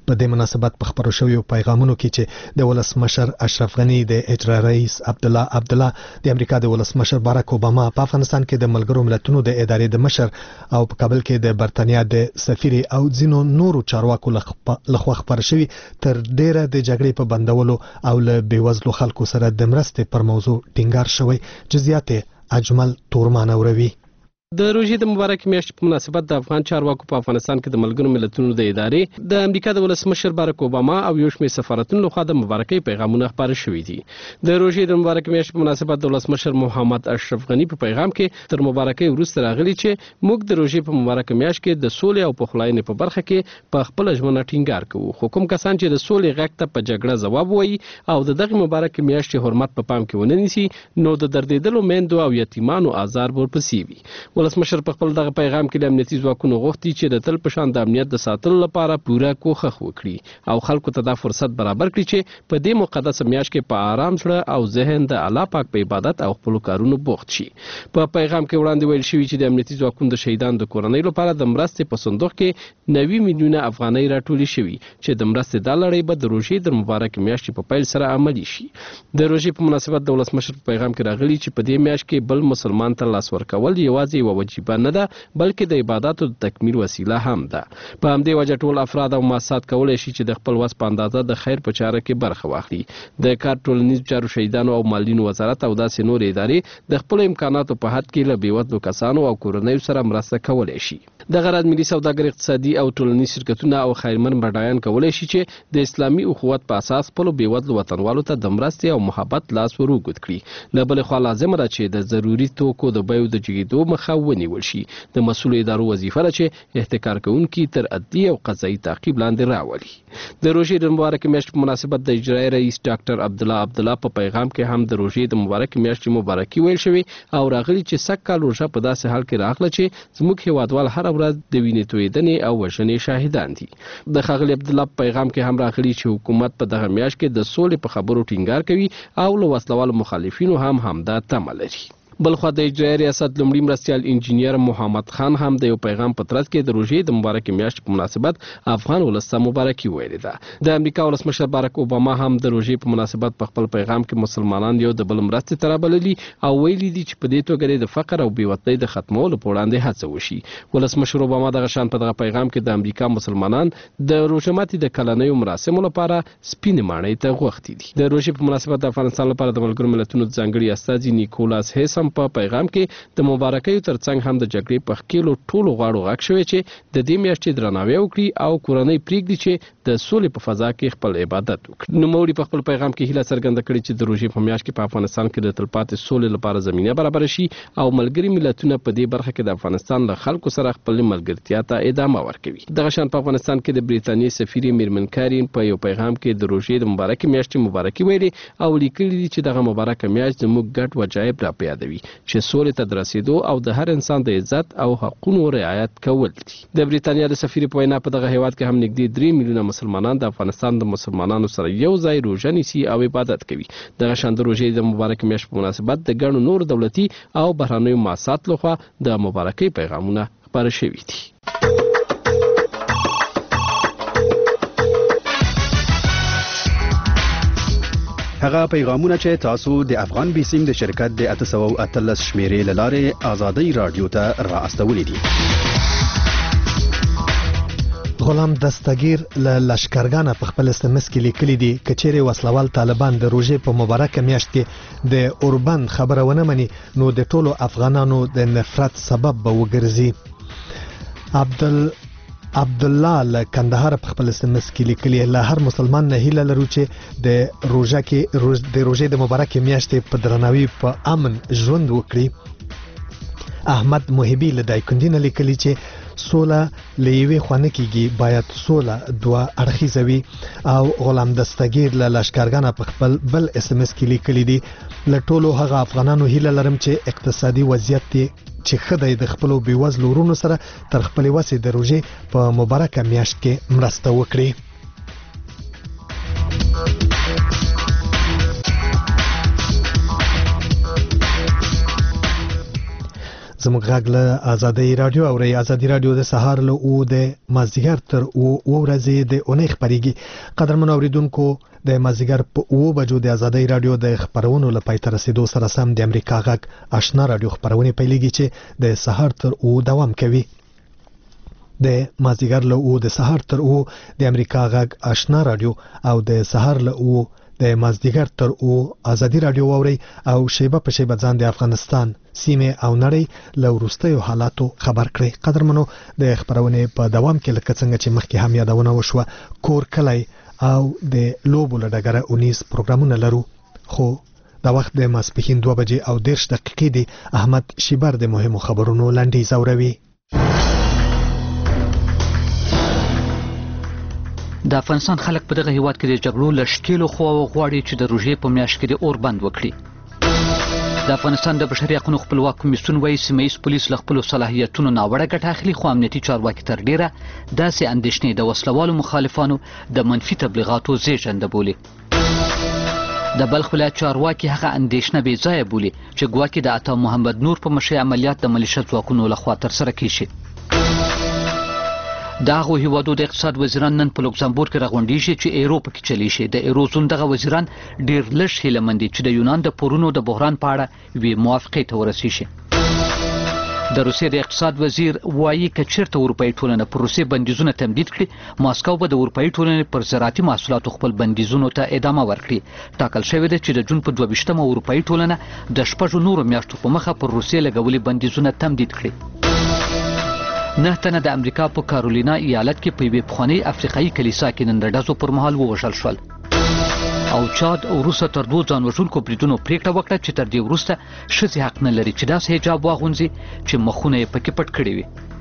Speaker 1: په دې مناسبت په خبرو شویو پیغامونو کې چې د ولسمشر اشرف غنی د اجرا رئیس عبدالله د امریکا د ولسمشر باراک اوباما په افغانستان کې د ملګرو ملتونو د ادارې د مشر او په کابل کې د برتانیا د سفیر او ځینو نورو چارواکو لخوا خبر شوی تر ډیره د جګړې په بندولو او له بیوزلو خلکو سره د مرستې پر موضوع ټینګار شوی. جزئیات اجمل تورمان اوروي.
Speaker 2: د روژې د مبارکې میاشتې په مناسبت د افغان چارواکو په افغانستان کې د ملګرو ملتونو د ادارې د امریکا د ولسمشر باراک اوباما او یو شمېر سفارتونو لخوا د مبارکۍ پیغامونه خپاره شوي دي. د روژې د مبارکې میاشتې په مناسبت د ولسمشر محمد اشرف غنی په پیغام کې تر مبارکۍ وروسته راغلي چې موږ د روژې په مبارکه میاشت کې د سولې او پخلاینې په برخه کې په خپل ژمنه ټینګار کوو. خو کوم کسان چې د سولې غږ ته په جګړه ځواب وایي او د دغه مبارکې میاشتې حرمت په پام کې ونه نیسي نو د دردېدلو میندو او یتیمانو آزار ورپسې وي. ولسمشر په خپل دغه پیغام کې د امنیتي ځواکونو غوښتي چې د تل په شان د امنیت د ساتلو لپاره پوره کوښښ وکړي او خلکو ته دا فرصت برابر کړي چې په دې مقدسه میاشت کې په آرام زړه او ذهن د الله پاک په عبادت او خپل کارونو بوخت شي. په پیغام کې وړاندې ویل شوی چې د امنیتي ځواکونو د شهیدانو د کورنۍ لپاره د مرستې په صندوق کې 90 میلیونه افغانۍ راټولې شوي چې د مرستې دا لړۍ به د روژې د مبارکې میاشتې په پیل سره عملي شي. د روژې په مناسبت د ولسمشر په پیغام کې راغلي چې په دې میاشت کې بل مسلمان ته لاس ورکول یوازې یوه وجیبه نه ده بلکې د عبادتو د تکمیل وسیله هم ده. په همدې وجه ټول افراد او مؤسسات کولای شي چې د خپل وس په اندازه د خیر په چاره کې برخه واخلي. د کار ټولنیز چارو شهیدانو او مالینو وزارت او داسې نور ادارې د خپل امکاناتو په حد کې له بیوزلو کسانو او کورنیو سره مرسته کولای شي. د غرض ملي سوداګر اقتصادي او ټولنیز شرکتونه او خیرمن بډایان کولای شي چې د اسلامي اخوت په اساس خپل بیوزلو وطنوالو ته د مرستې او محبت لاس ورغوت کړي. له بل خوا لازمه ده چې د ضروري توکو د بیو د جګیدو مخه ونیول شي. د مسؤل ادارو وظیفه ده چې احتکار کوونکي تر عدلي او قضایي تعقیب لاندې راولي. د روژې د مبارکې میاشتې په مناسبت د اجرایي رئیس ډاکټر عبدالله په پیغام کې هم د روژې د مبارکې میاشتې مبارکي ویل شوی او راغلي چې سږکال روژه په داسې حال کې راغله چې زموږ هیوادوال هره ورځ د وینې تویېدنې او وژنې شاهدان دي. د ښاغلي عبدالله په پیغام کې هم راغلي چې حکومت په دغه میاشت کې د سولې په خبرو ټینګار کوي او له وسلوالو مخالفینو هم همدا تمه لري. بلخوا د اجرایي ریاست لومړي مرستیال انجینیر محمد خان هم د یو پیغام په ترڅ کې د روژې د مبارکې میاشتې په مناسبت افغان ولس ته مبارکي ویلې ده. د امریکا ولسمشر باراک اوباما هم د روژې په مناسبت په خپل پیغام کې مسلمانان یو د بل مرستې ته رابللي او ویلي دي چې په دې توګه د فقر او بېوزلۍ د ختمولو په وړاندې هڅه وشي. ولسمشر اوباما دغه شان په دغه پیغام کې د امریکا مسلمانان د روژه ماتي د کلنیو مراسمو لپاره سپینې ماڼۍ ته غوښتي دي. د روژې په مناسبت د افغانستان لپاره د ملګرو ملتونو ځانګړي استازي نیکولاس هیسم په پیغام کې د مبارکۍ ترڅنګ هم د جګړې په خکیلو ټولو غاړو غږ شوی چې د دې میاشتې درناوی وکړي او کورنۍ پریږدي چې د سولې په فضا کې خپل عبادت وکړي. نوموړي په خپل پیغام کې هیله څرګنده کړې چې د روژې په میاشت کې په افغانستان کې د تلپاتې سولې لپاره زمینه برابر شي او ملګري ملتونه په دې برخه کې د افغانستان له خلکو سره خپل ملګرتیا ته ادامه ورکوي. دغه شان په افغانستان کې د بریتانیې سفیر میرمن کارین په یو پیغام کې د روژې د مبارکې میاشتې مبارکي ویلي او لیکلي دي چې دغه مبارکه میاشت زموږ ګډ وجایب را په یادوي چې سولې ته د رسیدو او د هر انسان د عزت او حقوقو رعایت کول دي. د بریتانیا د سفیر په وینا په دغه هیواد کې هم نږدې 3 میلیونه مسلمانان د افغانستان د مسلمانانو سره یو ځای روژه نیسي او عبادت کوي. دغه شان د روژې د مبارکې میاشتې په مناسبت د ګڼو نور دولتي او بهرنیو مؤسسات لخوا د مبارکۍ پیغامونه خپاره شوي دي.
Speaker 3: هغه پیغامونه چې تاسو د افغان بیسیم د شرکت د 813 شمیرې لاره آزادۍ رادیو ته را استولې دي.
Speaker 1: غلام دستگیر له لشکرګانه په خپل SMS کې لیکلي دي کچېره وسلوال طالبان د روژې په مبارکه میاشت کې د اوربند خبره ونه مني نو د ټولو افغانانو د نفرت سبب به وګرځي. عبدالله له کندهار په خپل SMS کې لیکلي له هر مسلمان نه هیله لرو چې د روژې د مبارکه میاشتې په درناوي په امن ژوند وکړي. احمد محبی له دایکندینه لیکلي چې سوله لیوي خوانه کیږي باید سوله دوه اړخیزه وي او غلام دستگیر له لشکرګانه په خپل بل SMS کې لیکلي دي له ټولو هغه افغانانو هیله لرم چې اقتصادي وضعیت چې خدای د خپل بیوزلو ورونو سره تر خپل وسې د روژې په مبارکه میاشت کې مرسته وکړي. زموږ غږ له ازادي رادیو او ازادي رادیو د سهار له او د مازدیګر تر او ورځې د اونۍ خبريږي. قدرمن اوریدونکو د مازدیګر په 9 بجو د ازادي رادیو د خبرونو لپاره تر رسیدو سره سم د امریکا غږ آشنا رادیو خبرونه پیلېږي چې د سهار تر او دوام کوي. د مازدیګر له او د سهار تر او د امریکا غږ آشنا رادیو او د سهار له او د مازدیګر تر او ازادي رادیو اوري او شیبه په شیبه ځان د افغانستان سیمه او نړۍ له وروستیو حالاتو خبر کړي. قدرمنو د خبرونه په دوام کې لکه څنګه چې مخکې هم یادونه وشوه کور کلی او د لوبو لډګره 19 پروګرامونه لرو، خو دا وخت د ماسپښین 2 بجې او 10 دقیقې دی. احمد شیبر د مهمو خبرونو لنډیز اوروي.
Speaker 4: د افغانستان خلک په دغه هیواد کې د جګړو لشکېلو خو غواړي چې د روژې په میاشت کې د اور بند وکړي. د افغانستان د بشري حقوقو خپلواک کمیسیون وايي سیمه‌ییز پولیس له خپل صلاحیتونو ناوړه ګټه اخلي، خو امنیتي چارواکي تر ډیره داسې اندېښنې د وسلوالو مخالفانو د منفي تبلیغاتو زیږنده بولي. د بلخ ولایت چارواکي هغه اندېښنه بې ځایه بولي چې ګواکې د عطا محمد نور په مشرۍ عملیات د ملیشه ځواکونو لخوا ترسره کیږي. د هغو هیوادو د اقتصاد وزیران نن په لوکزامبورګ کې راغونډیږي چې ایرو پکې چلی شي. د ایرو زون دغه وزیران ډیر لږ هیله دي چې د یونان د پورونو د بحران په اړه یوې موافقې ته ورسیږي. د روسیې د اقتصاد وزیر وایي که چیرته اروپایي ټولنه پر روسیې بندیزونه تمدید کړي، ماسکو به د اروپایي ټولنې پر زراعتي محصولاتو خپل بندیزونو ته ادامه ورکړي. ټاکل شوې ده چې د جون په 22مه اروپایي ټولنه د 6 نورو میاشتو په مخه پر روسیې لګولي بندیزونه تمدید کړي. 9 تنه د امریکا په کارولینا ایالت کې په یوې پخوانۍ افریقایي کلیسا کې نن د ډزو پر مهال ووژل شول. او چاد وروسته تر 2 ځان وژونکو بریدونو پریکړه وکړه چې تر دې وروسته ښځې حق نه لري چې داسې حجاب واغوندي چې مخونه یې پکې پټ کړي وي.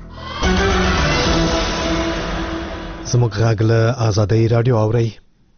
Speaker 1: زموږ غږ له ازادي رادیو اوري.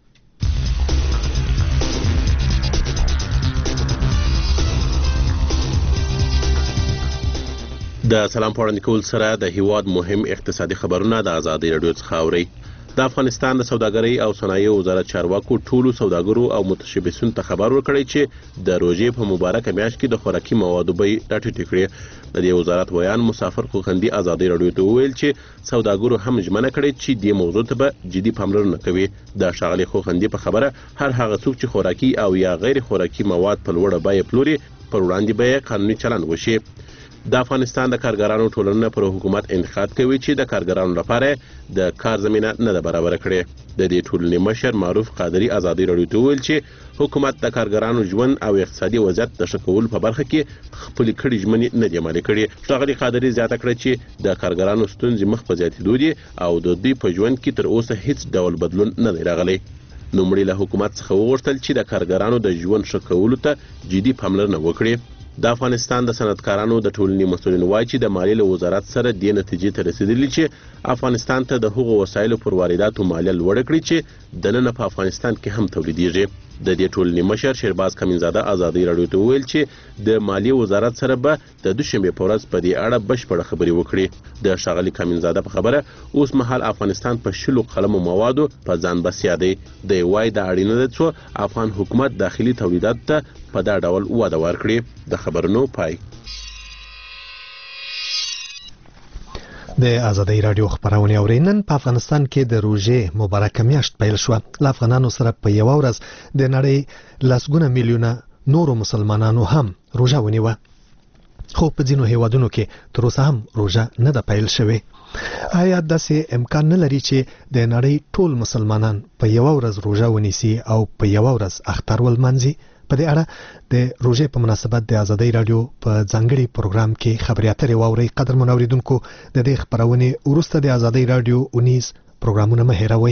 Speaker 5: د سلام پوړاندې کول سره د هیواد مهم اقتصادي خبرونه د ازادي رادیو څخه اوري. د افغانستان د سوداګرۍ او صنایعو وزارت چارواکو ټولو سوداګرو او متشبثینو ته خبر ورکړی چې د روژې په مبارکه میاشت کې د خوراکي موادو بیې راټیټې کړي. د دې وزارت ویان مسافر خوخندي ازادي رادیو ته وویل چې سوداګرو هم ژمنه کړې چې دې موضوع ته به جدي پاملرنه کوي. د ښاغلي خوخندي په خبره هر هغه څوک چې خوراکي او یا غیر خوراکي مواد په لوړه بیه پلوري پر وړاندې به قانوني چلند وشي. د افغانستان د کارګرانو ټولنه پر حکومت انتقاد کوي چې د کارګرانو لپاره د کار زمينه نه ده برابر کړې. د دې ټولنې مشر معروف قادری ازادي رادیو ته ویل چې حکومت د کارګرانو ژوند او اقتصادي وضعیت د ښه کولو په برخه کې خپل کړي ژمنې نه دي عملي کړې. ښاغلي قادری زیاته کړه چې د کارګرانو ستونزې مخ په زیاتېدو دي او د دوی په ژوند کې تر اوسه هیڅ ډول بدلون نه دی راغلی. نوموړي له حکومت څخه وغوښتل چې د کارګرانو د ژوند ښه کولو ته جدي پاملرنه وکړي. د افغانستان د صنعتکارانو د ټولنې مسؤلین وایي چې د مالیې له وزارت سره د نتیجې ته رسیدلی چې افغانستان ته د هغو وسایلو پر وارداتو مالیه لوړه کړي چې دننه په افغانستان کې هم تولیدېږي. د دې ټولنې مشر شیرباز کمینزاده ازادي رادیو ته ویل چې د مالیې وزارت سره به د دوشنبه په ورځ په دې اړه بشپړه خبرې وکړي. د ښاغلي کمینزاده په خبره اوس مهال افغانستان په 10 قلمو موادو په ځان بسیا دی. د وای د اړینه ده چې افغان حکومت داخلي تولیدات ته په دا ډول وده ورکړي. د خبرونو پای.
Speaker 1: د ازادي رادیو خبرونه اورینن. په افغانستان کې د روژې مبارکه میاشت پیل شو. ل افغانانو سره په یو ورځ د نړۍ لسګونه میلیونه نورو مسلمانانو هم روژه ونیوه، خو په ځینو هیوادونو کې تر اوسه هم روژه نه ده پیل شوې. آیا داسې امکان نه لري چې د نړۍ ټول مسلمانان په یو ورځ روژه ونیسي او په یو ورځ اختر ولمانځي؟ په دې اړه د روژې په مناسبت د ازادي رادیو په ځانګړي پروګرام کې خبري اترې واوري. قدرمن اوریدونکو د دې خبرونه وروسته د ازادي رادیو 19 پروګرامونه مه هېروئ.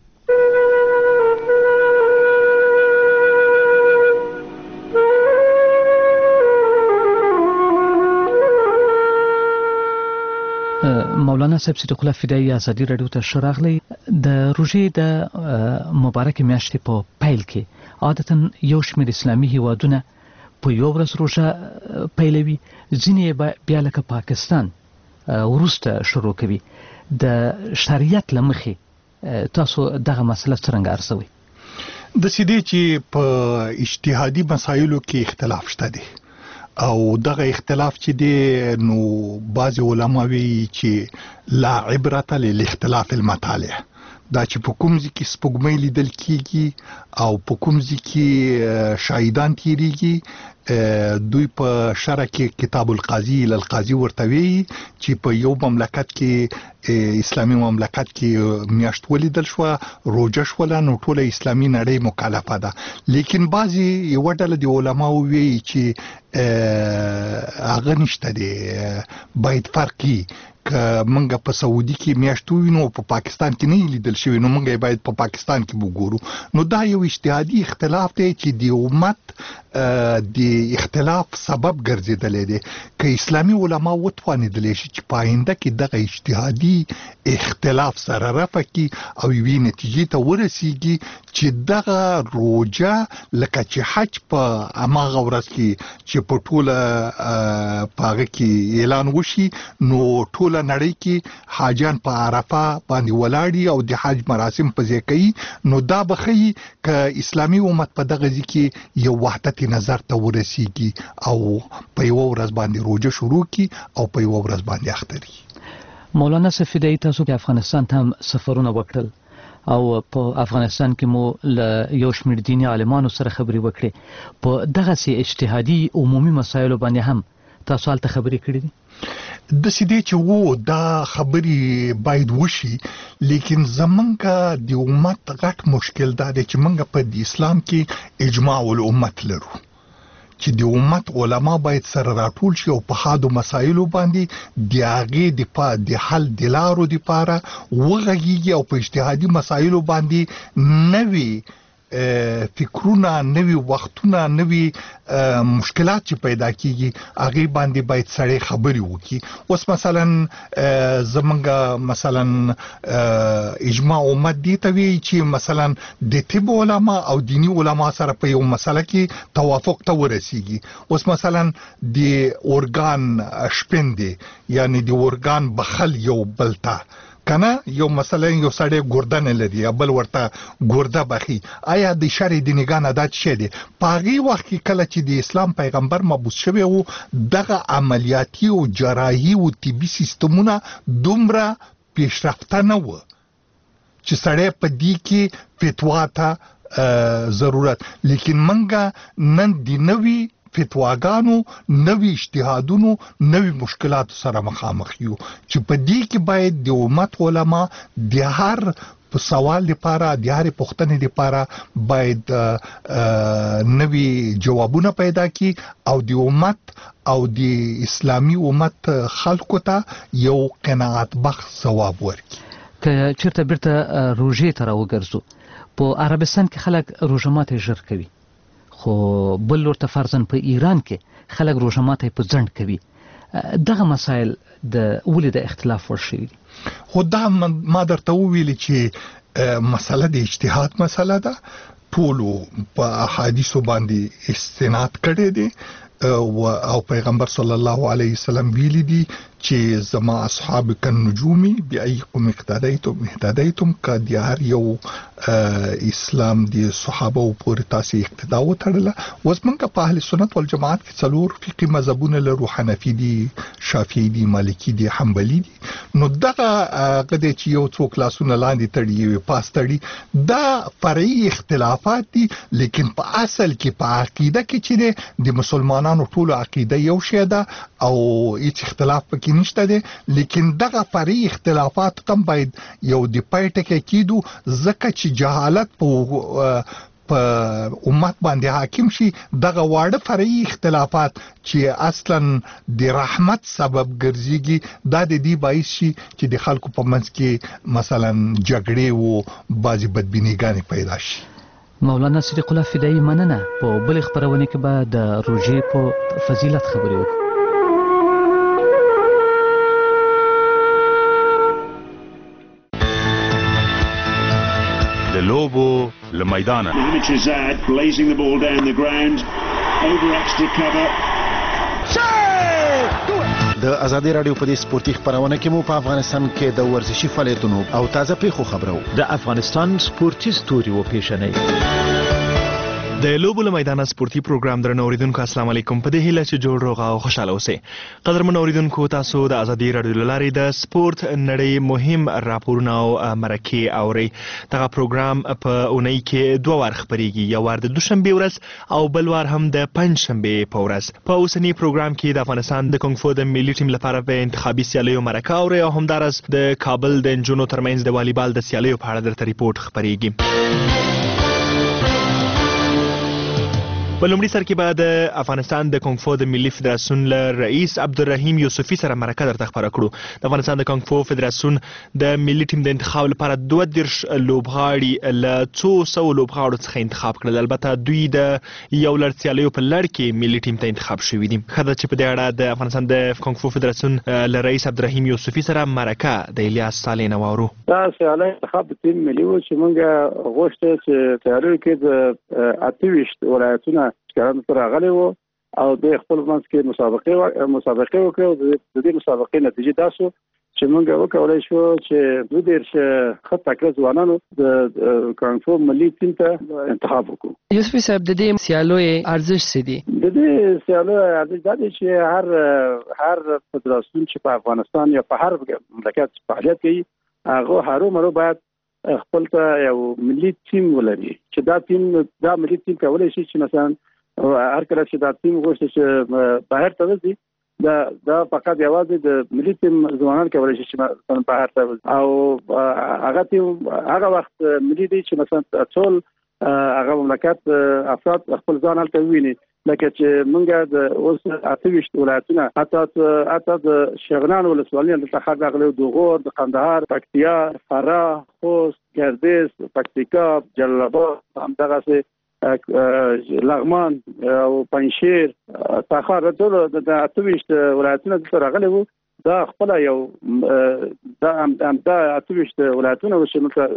Speaker 4: مولانا صاحب صدیق الله فدایی ازادي رادیو ته شراغلی. د روژې د مبارک میاشتې په پیل کې عادتا یو شمېر اسلامي هیوادونه په یو ورځ روژه پیلوي، ځینې بیا لکه پاکستان وروسته شروع کوي. د شریعت له مخې تاسو دغه مسله څرنګه ارزوئ؟
Speaker 6: د سیدې چې په اجتهادي مسایلو کې اختلاف شته دي او دغه اختلاف چې دی نو بعض علما وی چې لا عبرت للاختلاف المطالع، دا چې په کوم ځای کې سپوږمۍ لیدل کیږي او په کوم ځای کې شاهدان تیریږي، دوی په شرع کې کتاب القاضي للقاضي ورته وی چې په یو مملکت کې اسلامي مملکت کې میاشت ولیدل شو، روزه شوله، نو ټوله اسلامي نړۍ مکلفه ده. لیکن بعضی یو ډله د علماو وی چې هغه نشته دی، باید فرقي که منګه په سعودي کې میاشتو وینو په پاکستان کې نه لیدل شوی، نو منګه باید په پاکستان کې وګورو. نو دا یو اجتهادي اختلاف دی چې د امت د اختلاف سبب ګرځیدلی دی. که اسلامي علما وتوانیدلی شي چې په آینده کې دغه اجتهادي اختلاف سره رفع کړي او یوې نتیجې ته ورسیږي چې دغه روژه لکه چې حج په هماغه ورځ کې چې په ټوله په هغه کې اعلان وشي، نو ټوله نړۍ کې حاجیان په عرفه باندې ولاړي او د حج مراسم په ځای کوي، نو دا به ښیي که اسلامي امت په دغه ځای کې یو وحدت نظر ته ورسیږي او په یوه ورځ باندې روژه شروع کړي او په یوه ورځ باندې اختري.
Speaker 4: مولانا سفیدی، تاسو په افغانستان ته هم سفرونه وکړل او په افغانستان کې مو له یو شمېر دیني عالمانو سره خبرې وکړې. په دغسې اجتهادي عمومي مسایلو باندې هم تاسو هلته خبرې کړې دي؟
Speaker 6: داسې دی چې دا خبرې باید وشي، لیکن زمونږ د امت غټ مشکل دا دی چې موږ په اسلام کې اجماع الامت لرو چې د امت علما باید سره راټول شي او په حادو مسایلو باندې د هغې د حل د لارو دپاره وغږیږي او په اجتهادي مسایلو باندې نوي فکرونه، نوي وختونه، نوي مشکلات چې پیدا کیږي هغې باندې باید سړی خبرې وکړي. اوس مثلا زمونږ مثلا اجماع امت دې ته وایي چې مثلا د طب علما او دینی علما سره په یو مسله کې توافق ته ورسیږي. اوس مثلا د ارګان شپندې یعنی د ارګان بخل یو بل ته کنه، یو مثلا یو سړی ګرده نه لري یا بل ورته ګرده بخي، آیا د شرع د نګاه نه دا څه دی؟ په هغې وخت کې کله چې د اسلام پیغمبر مبعوث شوی و، دغه عملیاتي او جراحي او طبي سیستمونه دومره پیشرفته نه و چې سړی په دې کې فتوا ته ضرورت. لیکن منګه نن د نوي فتواګانو، نوي اجتهادونو، نوي مشکلاتو سره مخامخ یو چې په دې کې باید د امت علما د هر سوال لپاره، د هر پوښتنې لپاره باید نوي جوابونه پیدا کړي او د امت او د اسلامي امت خلکو ته یو قناعت بخش ځواب ورکړي.
Speaker 4: که چېرته بیرته روژې ته راوګرځو، په عربستان کې خلک روژه ماتې ژر کوي، خو بل ورته فرضاً په ایران کې خلک روژه ماتې په ځنډ کوي. دغه مسایل ولې د اختلاف وړ شوي دي؟
Speaker 6: خو دا ما درته وویلې چې مسله د اجتهاد مسله ده، ټولو په احادیثو باندې استناد کړی دی او پیغمبر صلی الله علیه وسلم ویلي دي چې زما اصحاب کنجومی بیایکم اقتدیتم که د هر یو اسلام د صحابه پورې تاسو اقتدا وتړله. اوس موږ په اهل سنت والجماعت کې څلور فقهي مذهبونه لرو، حنفي دي، شافعي دي، مالکي دي، حنبلي دي. نو دغه هغه چې یو څوک لاسونه لاندې تړي یو پاس تړي، دا فرعي اختلافات دي، لیکن په اصل کې په عقیده کې چې د مسلمانانو ټولو عقیده یو شی ده او هیڅ اختلاف پکې نشته دی. لیکن دغه فرعي اختلافات هم باید یو د پای ټکی کېدو، ځکه چې جهالت په امت باندې حاکم شي. دغه واړه فرعي اختلافات چې اصلا د رحمت سبب ګرځيږي، دا د دې باعث شي چې د خلکو په منځ کې مثلا جګړې او بعضی بدبینیګانې پیدا شي.
Speaker 4: مولانا صدیق الله فدایی، مننه. په بل خبرونه کې به د روژې په فضیلت خبرې وکړو.
Speaker 7: د لوبو له میدانه blazing the ball down the ground over extra cover.
Speaker 11: د ازادي رادیو په دې سپورتي خبرونه کې مو په افغانستان کې د ورزشي فعالیتونو او تازه پیښو خبرو.
Speaker 9: د افغانستان سپورتي ستوري او پیشنې د لوبو له میدانه سپورتي پروګرام درنو اوریدونکو السلام علیکم. په دې هیله چې جوړ روغ او خوشاله اوسئ. قدرمن اوریدونکو تاسو د ازادي رادیو له لارې د سپورت نړۍ مهم راپورونه او مرکې اورئ. دغه پروګرام په اونۍ کې 2 وار خپریږي، یو وار د دوشنبه ورځ او بل وار هم د پنځشنبه په ورځ. په اوسنی پروګرام کې د افغانستان د کنګ فو د ملي ټیم لپاره په انتخابي سیالیو مرکه اورئ او همدارس د کابل د نجونو ترمنځ د والیبال د سیالیو په اړه درته ریپورت خپریږي. په لومړي سر کې به د افغانستان د کنګ فو د ملي فدراسیون له رئیس عبدالرحیم یوسفي سره مرکه درته خپره کړو. د افغانستان د کنګ فو فدراسیون د ملي ټیم د انتخاب لپاره 32 لوبغاړي له 200 لوبغاړو څخه انتخاب کړل. البته دوی د یو لړ سیالیو په لړ کې ملي ټیم ته انتخاب شوي دي. ښه ده چې په دې اړه د افغانستان د کنګ فو فدراسیون له رئیس عبدالرحیم یوسفي سره مرکه د الیاس صالح نه واورو.
Speaker 10: دا سیالي انتخاب د ټیم ملي و چې موږ غوښتل چې سیالیو کې د 28 ولایتونه کاران تر راغلي وو او د خپل منځ کې مسابقه وکړو. د دې مسابقې نتیجه دا شو چې موږ وکولای شو چې 2 خط تکړه ځوانانو د کنګ فو ملي ټیم ته انتخاب وکړو.
Speaker 20: یوسفي صاحب د دې سیالوي ارزش څه دي؟ د
Speaker 10: دې سیالوي ارزش دا دی چې هر فدراسیون چې په افغانستان یا په هر مملکت فعالیت کوي هغه هرومرو باید خپل ته یو ملي ټیم ولري چې دا ملي ټیم کولای شي چې مثلا هر کله چې دا ټیم غوښتي چې بهر ته وځي دا فقط یوازې د ملي ټیم ځوانان کولای شي چې مثلا بهر ته وځي او هغه ټیم هغه وخت ملي دی چې مثلا ټول هغه مملکت افراد خپل ځان هلته وویني. لکه چې موږ د اوس 28 ولایتونه حتی د شغنان ولسوالۍ دلته خلک راغلي، د غور، د قندهار، پکتیا، فراه، خوست، ګردیز، پکتیکا، جلال آباد، همدغسې لغمان او پنجشیر، تخار، ټول د 28 ولایتونه دلته راغلي وو. دا خپل یو دا 28 ولایتونه چې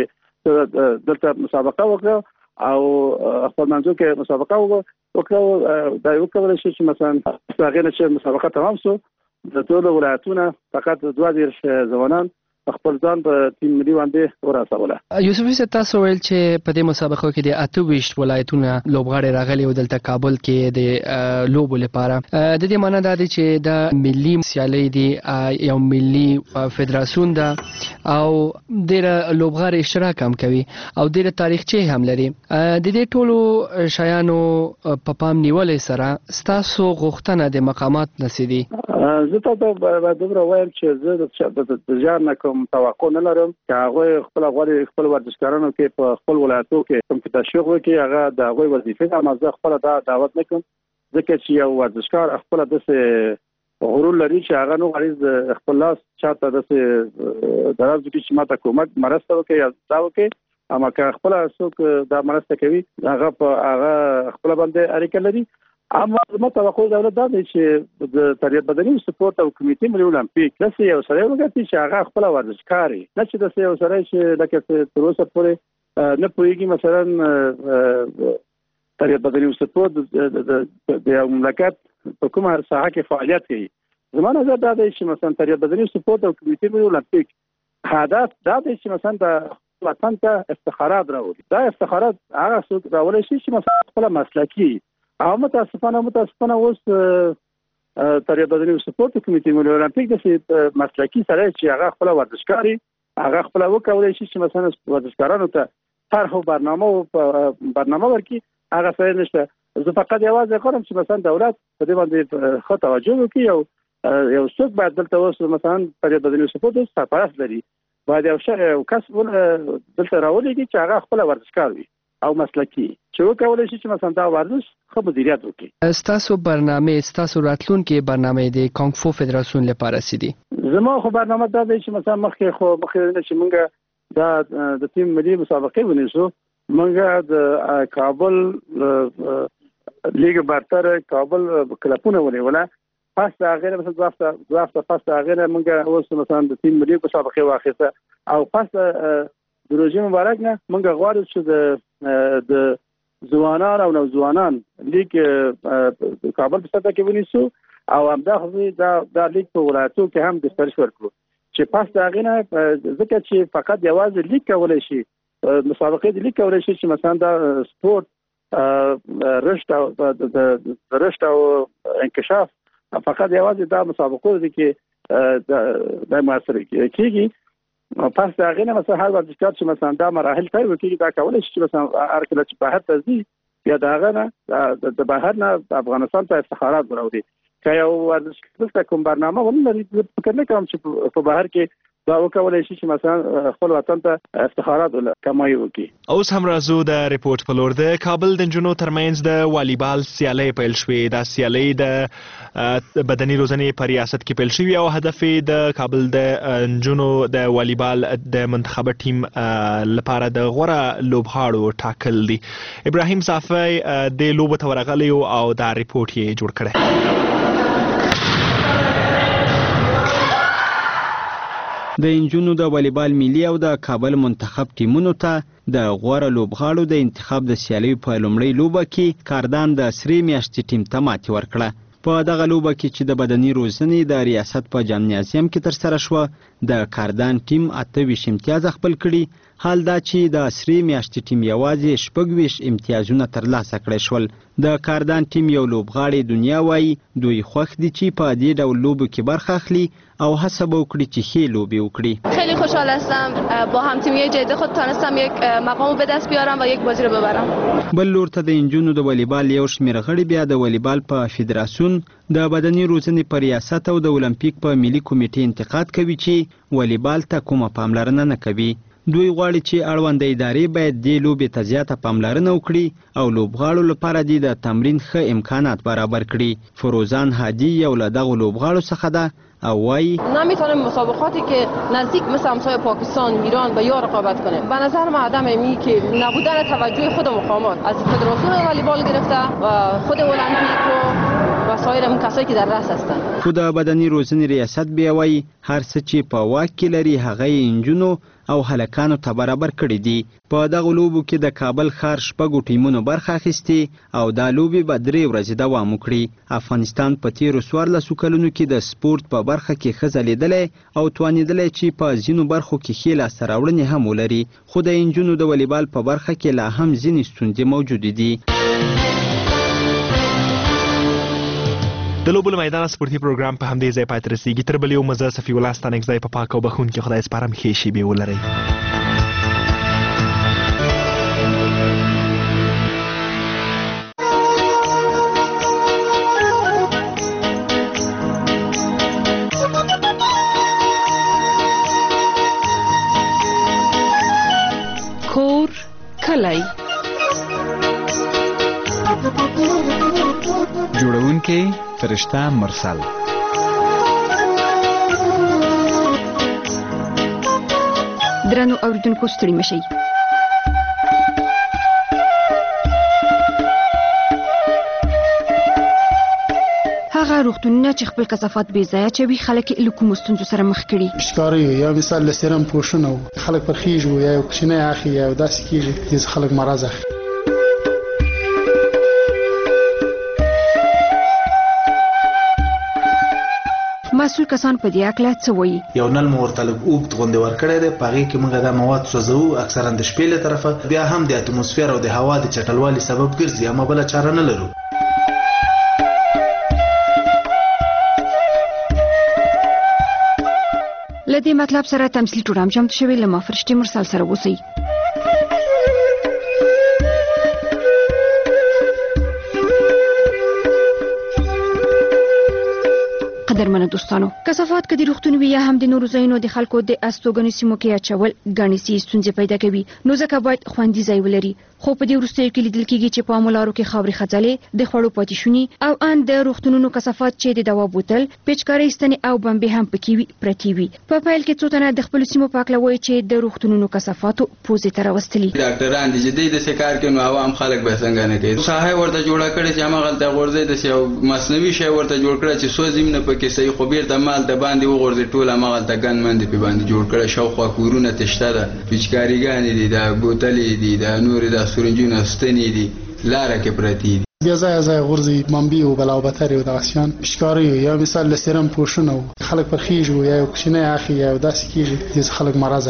Speaker 10: دلته مسابقه وکړه او خپل منځو کې مسابقه وکړو. دا یو کول شي چې مثلا هغه نه چې مسابقه تمام شو د ټول ولایتونه فقط 22 ځوانان خپل ځان په ټیم ملي باندې ورسوله.
Speaker 20: یوسفي صاحب تاسو ویل چې په دې مسابقه کې د 28 ولایتونه لوبغاړي راغلي او دلته کابل کې د لوبو لپاره. د دې معنی دا دی چې د ملي سیالي دی یو ملي فدراسیون ده او د لوبغاړي اشتراک هم کوي او د تاریخچه هم لري. د دې ټولو شایانو په پام نیولې سره ستاسو غوښتنه د مقامات نسیدي.
Speaker 10: زه ته به دومره وایم چې زه د ځان نه کوم توقع نه لرم چې هغه خپل غواړي خپل ورزشکارانو کې په خپل ولایتو کې کوم تشویق وکړي. هغه د هغه وظیفه ده، مزه خپل دعوت نه کوم ځکه چې یو ورزشکار خپل د غرور لري چې هغه نو غریز خپل لاس چاته د درازو کې چې ماته کومک مرسته وکړي یا دا وکړي، اما که خپل څوک دا مرسته کوي هغه خپل باندې اړیکه لري. اما زما توقع دولت دا دی چې د تربیت بدني سپورت او کمیټې ملي المپیک داسې یو سره وګوري چې هغه خپل ورزشکار وي، نه چې داسې یو سره چې لکه تر اوسه پورې نه پوهېږي مثلا تربیت بدني سپورت د یو مملکت په کومه ساحه کې فعالیت کوي. زما نظر دا دی چې مثلا تربیت بدني سپورت او کمیټې ملي المپیک هدف دا دی چې مثلا د وطن ته افتخارات راوړي. دا افتخارات هغه څوک راوړي چې مثلا خپل مسلکي او متاسفانه اوس تربیت بدني سپورت کمیټې ملي المپیک د مسلکي سره چې هغه خپل ورزشکاري هغه خپل وکولای شي چې مثلا ورزشکارانو ته طرح او برنامه ورکړي، هغه څه نشته. زه فقط یوازې غواړم چې مثلا دولت په دې باندې ښه توجه وکړي. یو څوک باید دلته اوس مثلا تربیت بدني سپورت سرپرست لري، باید یو کس دلته راولېږي چې هغه خپل ورزشکار وي او مسلکی چې وکولای شي چې مثلا دا ورزش ښه مدیریت وکړي.
Speaker 20: ستاسو برنامه ستاسو راتلونکي برنامه د کنګ فو فدراسیون لپاره سي دي؟
Speaker 10: زما خو برنامه دا دی چې مثلا مخکې چې موږ دا د ټیم ملي مسابقه ونیسو، موږ د کابل لیګ برتر کابل کلبونه ونیوله. پس هغه مثلا دوه هفته پس هغه موږ اوس مثلا د ټیم ملي مسابقه واخیسته او پس د روزي مبارک نه موږ غواړو چې د ځوانان او نوځوانان لیګ کابل په سطح کې ونیسو او همدغه دا لیګ په ولایتو کې هم د سپارښت ورکړو چې پس دا غینه ځکه چې فقط یوازې لیګ کولای شي مسابقې د لیګ کولای شي چې مثلا دا سپورت رشد او انکشاف فقط یوازې دا مسابقو دي کې د معاصر کېږي پس دا غینه مثلا هر ورزشکار چې مثلا دا مراحل طی وکړي دا کولای شي مثلا هر کله چې بهر ته ځي یا دا غنه د بهر نه افغانستان ته افتخارات وروړي که یو ورزشکار کوم برنامه ولري فکر نه کوم چې په بهر کې دا وکولای شي چې مثلا خپل وطن ته افتخارات کمای وکړي.
Speaker 9: اوس هم راځو د ریپورت په لور. د کابل د نجونو ترمنځ د والیبال سیالۍ پیل شوې. دا سیالۍ د بدني روزنې په ریاست کې پیل شوې او هدف د کابل د نجونو د والیبال د منتخب ټیم لپاره د غوره لوبغاړو ټاکل دي. ابراهیم صافی د لوبو ته ورغلی او دا ریپورت یې جوړ کړی.
Speaker 8: د انجونو د والیبال ملي او د کابل منتخب ټیمونو ته د غوره لوبغاړو د انتخاب د سیالیو په لومړۍ لوبه کې کاردان د سرې میاشتې ټیم ته ماتې ورکړه. په دغه لوبه کې چې د بدني روزنې د ریاست په جامنازیم کې ترسره شوه د کاردان ټیم 28 امتیاز خپل کړي. حال دا چې د سرې میاشتې ټیم یوازې 26 امتیازونه ترلاسه کړي شول. د کاردان ټیم یو لوبغاړی دنیا وایي دوی خوښ دي چې په دې ډول لوبو کې برخه اخلي او هڅه وکړي چې ښې لوبې وکړي.
Speaker 12: خیلی خوشحال هستم با همتیمی جدید خود تونستم یک مقام به دست بیارم و یک بازی رو ببرم.
Speaker 8: بل لور ته د انجونو د والیبال یو شمېر غړي بیا د والیبال په فدراسیون د بدني روزنې په ریاست او د اولمپیک په ملي کمیټې انتقاد کوي چې والیبال ته کومه پاملرنه نه کوي. دوی غواړي چې اړونده ادارې باید دې لوبې ته زیاته پاملرنه وکړي او لوبغاړو لپاره د تمرین ښه امکانات برابر کړي. فروزان هادی یو له دغو لوبغاړو څخه ده او وایي
Speaker 23: نمیتونه مسابقاتی که نزدیک مثل همسایه پاکستان، ایران و یا رقابت کنه. به نظر من عدم علمی که نبودن توجه خود مقامات از فدراسیون والیبال گرفته و خود المپیک و سایر کسایی که در رأس هستند.
Speaker 8: خو د بدني روزنې ریاست بیا وایي هر څه چې په واک کې لري هغه یې انجونو او هلکانو ته برابر کړي دي. په دغه لوبو کې د کابل ښار 6 ټیمونو برخه اخیستې او دا لوبې به 3 ورځې دوام وکړي. افغانستان په تیرو 14 کلونو کې د سپورت په برخه کې ښه ځلېدلی او توانېدلی چې په ځینو برخو کې ښې لاسته راوړنې هم ولري. خو د انجونو د والیبال په برخه کې لا هم ځینې ستونزې موجودې دي.
Speaker 9: د لوبو له میدانه سپورتي پروګرام په همدې ځای پای ته رسیږي. تر بل یو مزه صفي الله ستانک ځای په پاک او بخښونکي خدای سپارم. ښې شېبې ولرئ.
Speaker 24: کور کلی
Speaker 25: جوړونکي فرشته مرسل.
Speaker 26: درنو اوریدونکو ستړي مشئ. هغه روغتونونه چې خپل کثافات بې ځایه اچوي خلک یې له کومو ستونزو سره مخ کړي.
Speaker 27: ښکاري یا مثال له سیرم پوښونه خلک پرخیږي یا یو کوچنی اخلي یا داسې کېږي چې خلک مرض اخلي.
Speaker 26: مسؤل کسان په دې اړه څه وایي؟
Speaker 28: یو نل مو ورته لږ اوږد غوندې ورکړی دی، په هغې کې موږ دا مواد سوځوو اکثرا د شپې له طرفه، بیا هم د اتموسفیر او د هوا د چټلوالي سبب ګرځي، اما بله چاره نه لرو.
Speaker 26: له دې مطلب سره تمثیلي ټوډام چمتو شوی. له ما فرشتې مرسل سره اوسئ. قدرمنو دوستانو، کثافات که د روغتون وي یا هم د نورو ځایونو د خلکو د استوګنې سیمو کې اچول ګڼې ستونزې پیدا کوي، نو ځکه باید خوندي ځای ولري. خو په دې وروستیو کې لیدل کېږي چې په عامو لارو کې خاورې خځلې، د خوړو پاتې شوني او ان د روغتونونو کثافات چې د دوا بوتل، پیچکارۍ ستنې او بمبې هم پکې وي پرتې وي. په پیل کې څو تنه د خپلو سیمو په هکله وایي چې د روغتونونو کثافاتو پوزې ته راوستلي.
Speaker 29: ډاکټران دي چې داسې کار کوي، نو عوام خلک به څنګه نه کوي. ساحه ورته جوړه کړې چې هماغلته غورځي داسې یو مصنوعي شی ورته جوړ کړی چې سوځي نه پکې صحیح، خو بیرته مال د باندې وغورځي، ټول هماغلته ګن مندې پې باندې جوړ کړی. شاوخوا کورونه تشته ده، پیچکاریګانې دي، د بوتلې دي، د نورې د سرنجونه ستنې دي، لاره کې پرتې دي.
Speaker 27: بیا ځای ځای غورځي بمبې او بلاوبترې او دغه شیان ښکاري یا مثال له سیرم پوښونه خلک پرخیږي یا یو کوچنی اخلي یا داسې کېږي چې خلک مرض اخلي.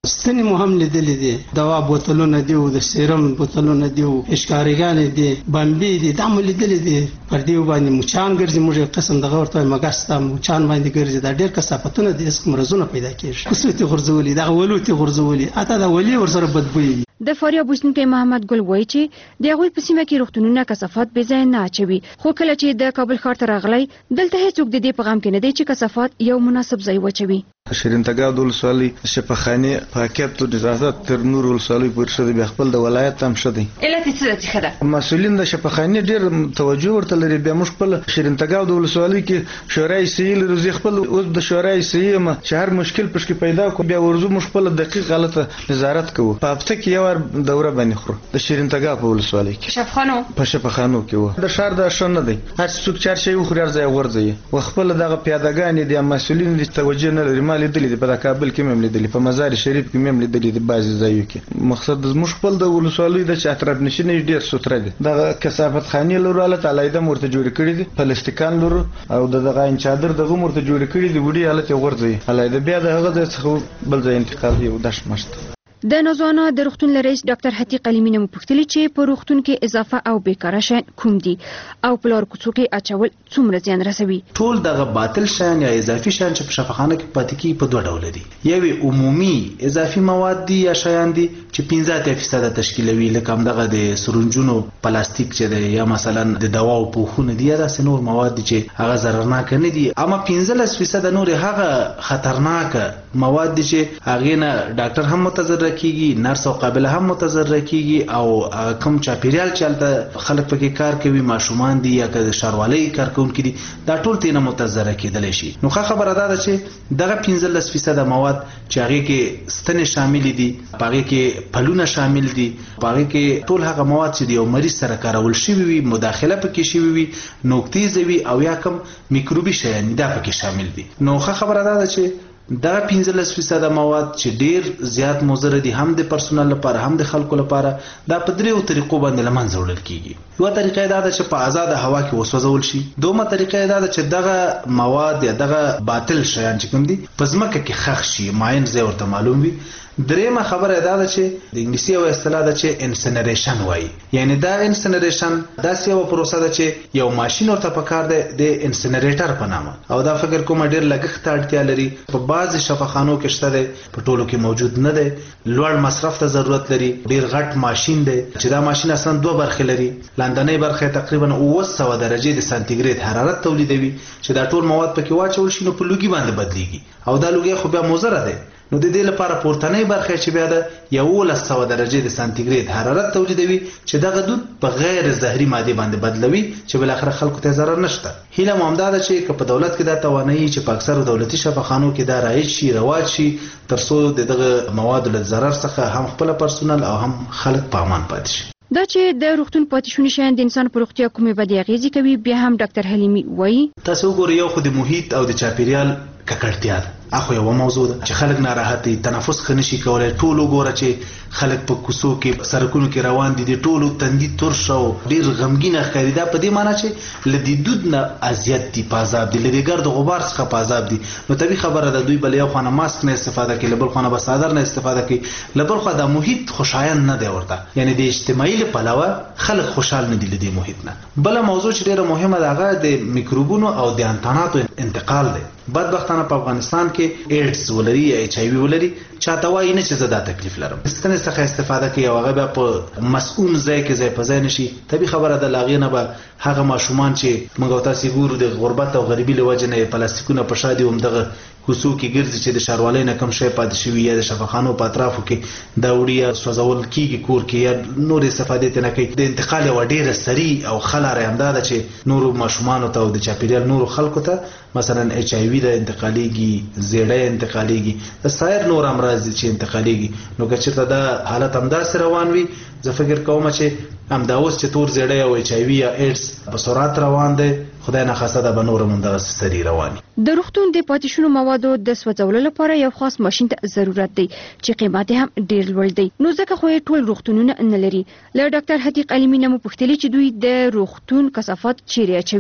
Speaker 27: ستنې مو هم لیدلې دي، دوا بوتلونه دي او د سیرم بوتلونه دي او اشکاریګانې دي، بمبې دي، دا مو لیدلې دي. پر دې باندې مچان ګرځي، موږ یو قسم دغه ورته مګس ته مچان باندې ګرځي. دا ډېر کثافتونه دي، اسک مرزونه پیدا کیږي. قسوتي غرزولي، دا ولوتي غرزولي، اته دا ولي ورسره بدبوي.
Speaker 26: د فاریاب اوسیدونکی محمد ګل وایي چې د هغوی په سیمه کې روغتونونه کثافات بې ځایه نه اچوي، خو کله چې د کابل ښار ته راغلی دلته هیڅوک د دې په غم کې نه دی چې کثافات یو مناسب ځای واچوي.
Speaker 13: شیرین تګاب د ولسوالۍ شفاخانې پاکیت او نظافت تر نور ولسوالۍ پورې شته، بیا خپل د ولایت هم شته.
Speaker 26: علت څه ده چې خده
Speaker 13: مسؤلین د شفاخانې ډېر توجه ورته لري. بیا موږ خپل شیرین تګاب د ولسوالۍ کې شورای سیل روزي خپل اوس د شورای سیم چې هر مشکل پښکې پیدا کو بیا ورزو موږ خپل دقیق غلطه نظارت کوو. په هفته کې یو دوره باندې خورو د شیرین تګاب په ولسوالۍ کې
Speaker 26: شفاخانو
Speaker 13: په شفاخانو کې و. د شهر د شنه دی، هر څوک چار شي خوري ارزه ورځي و خپل دغه پیادګان دي مسؤلین دي توجه نه لري. مال دي په کابل کې مم لیدلې، په مزار شریف کې مم لیدلې، د بعضي ځایو کې. مقصد د موږ خپل د ولسوالۍ د اطراف نشینې ډیر ستره دي. دغه کثافت خانې لرو الله تعالی د مرته جوړ کړی دي، پلاستیکان لرو او دغه چادر دغه مرته جوړ کړی دي، وړي حالت ورځي الله د بیا دغه د څخه بل ځای انتقال دی او داش مشت.
Speaker 26: د نوزانه د روغتون رئیس ډاکټر حتیق علیمی نه پوښتنه چې په روغتون کې اضافه او بیکاره شیان کوم دي او په لار کوڅو کې اچول څومره زیان رسوي.
Speaker 28: ټول دغه باطل شیان یا اضافي شیان چې په شفاخانه کې پاتې کیږي په دوه ډول دي. یو عمومي اضافي مواد دي یا شیان دي چې 15% تشکیلوي، لکه همدغه د سرنجونو پلاستیک چې دی یا مثلا د دواو پوښونه دي یا داسې نور مواد دي چې هغه ضررناک نه دي. اما 15% نور هغه خطرناک مواد دي چې هغه نه ډاکټر هم متضرر کیږي، نرس او قابله هم متضرر کیږي او کوم چاپیریال چې خلک پکې کار کوي، ماشومان دي یا که شاروالۍ کارکونکي دي، دا ټول تینه متضرر کېدلی شي. نو خبره ده چې دغه 15% مواد چې هغه کې ستنې شامل دي، هغه کې پلونه شامل دي، هغه کې ټول هغه مواد چې یو مریض سره کارول شوی وي، مداخله پکې شوی وي، نوکتیز وي او یا کوم میکروبي شیان دا پکې شامل دي. نو خبره ده چې دا 15% مواد چې ډیر زیات مضر دي هم د پرسونل لپاره هم د خلکو لپاره، دا په دریو طریقو باندې لمنځه وړل کیږي. یو طریقه دا ده چې په آزاد هوا کې وسوځول شي. دومره طریقه دا ده چې دغه مواد یا دغه باطل شیان چې کوم دي په ځمکه کې ښخ شي، معین ځای ورته معلوم وي. دریمه خبره دا ده چې د انګلیسي یو اصطلاح ده چې انسنریشن وایي، یعنی دا انسنریشن داسې یو پروسه ده چې یو ماشین ورته پکار دی د انسنریټر په نامه، او دا فکر کوم ډیر لګښت ته اړتیا لري. په بعض شفاخانو کې شته دی، په ټولو کې موجود نه دی، لوړ مصرف ته ضرورت لري، ډیر غټ ماشین دی چې دا ماشین اصلا دوه برخې لري. لاندنۍ برخه تقریبا 900 درجه د سانتیګریډ حرارت تولیدوي چې دا ټول مواد پکې واچول شي نو په لوګي باندې بدلیږي، او دا لوګي خو بیا مضر دی. نو د دې لپاره پورتنۍ برخه چې بیا د 1100 درجه د سانتیګریډ حرارت تولیدوي چې دغه دود په غیر زهري ماده باندې بدلوي چې بل اخر خلکو ته ضرر نشته. هیله مو همدا ده چې په دولت کې دا توانایي چې په اکثر دولتي شفاخانو کې دا رایج شي، رواج شي، ترڅو دغه مواد له ضرر څخه هم خپل پرسونل او هم خلک په امان پاتې شي.
Speaker 26: دا چې د روغتون پاتې شونې شیان د انسان په روغتیا کومې بدې اغېزې کوي، بیا هم ډاکټر حلیمی وایي
Speaker 28: تاسو وګورئ یو خو د محیط او د چاپیریال ککړتیا ده، اخو یو موضوع ده چې خلک ناراحت دي، تنفس ښه نشي کولای. ټول وګوره چې خلک په کوڅو کې سړکونو کې روان دي، د ټولو تندي تور شو، ډیر غمګین ښکاري. دا په دې معنی چې لدی دود نه اذیت دي، په عذاب دي، لدی ګرد غبار څخه په عذاب دي. نو طبيعي خبره ده دوی بل یو خانه ماسک نه استفاده کوي، بل خانه بسادر نه استفاده کوي، بل خو د محیط خوشایند نه دی ورته، یعنی د اجتماعي لپاره خلک خوشحال نه دي لدی محیط نه. بل موضوع چې ډیره مهمه ده هغه د میکروبونو او د انتاناتو انتقال دی. بدبختانه په افغانستان کې ایډز ولري یا ایچ آی وی ولري، چاته وایي نه چې زه دا تکلیف لرم، ستنې څخه استفاده کوي او هغه بیا په مسؤون ځای کې ځای په ځای نشي. طبیعي خبره ده لاغې نه به هغه ماشومان چې موږ تاسو ګورو د غربت او غریبي له وجې نه پلاستیکونه په شا دي همدغه کوڅو کې ګرځي چې د شاروالۍ نه کم شی پاتې شوي یا د شفاخانو په اطرافو کې دا وړي یا سوځول کېږي کور کې یا نور استفادې ته نه کوي. د انتقال یوه ډېره سریع او ښه لاره همدا ده چې نورو ماشومانو ته او د چاپېریال نورو خلکو ته مثلا ایچ آی وي ده انتقالیږي، زیړی انتقالیږي، د سایر نور امراض دي چې انتقالیږي. نو که چېرته دا حالت همداسې روان وي، زه فکر کوم چې همدا اوس چې تور زیړی او ایچ آی وي یا ایډز په سرعت روان دی، خدای ناخواسته ده به نور هم همدغسې سریع روان.
Speaker 26: د روغتون د پاتې شونو موادو د سوځولو لپاره یو خاص ماشین ته ضرورت دی چې قیمت هم ډیر لوړ دی. نو ځکه خو ټول روغتونونه نه لري. له ډاکټر حتیق علیمی نه مو پوښتلې چې دوی د روغتون کثافات چیرې اچوي.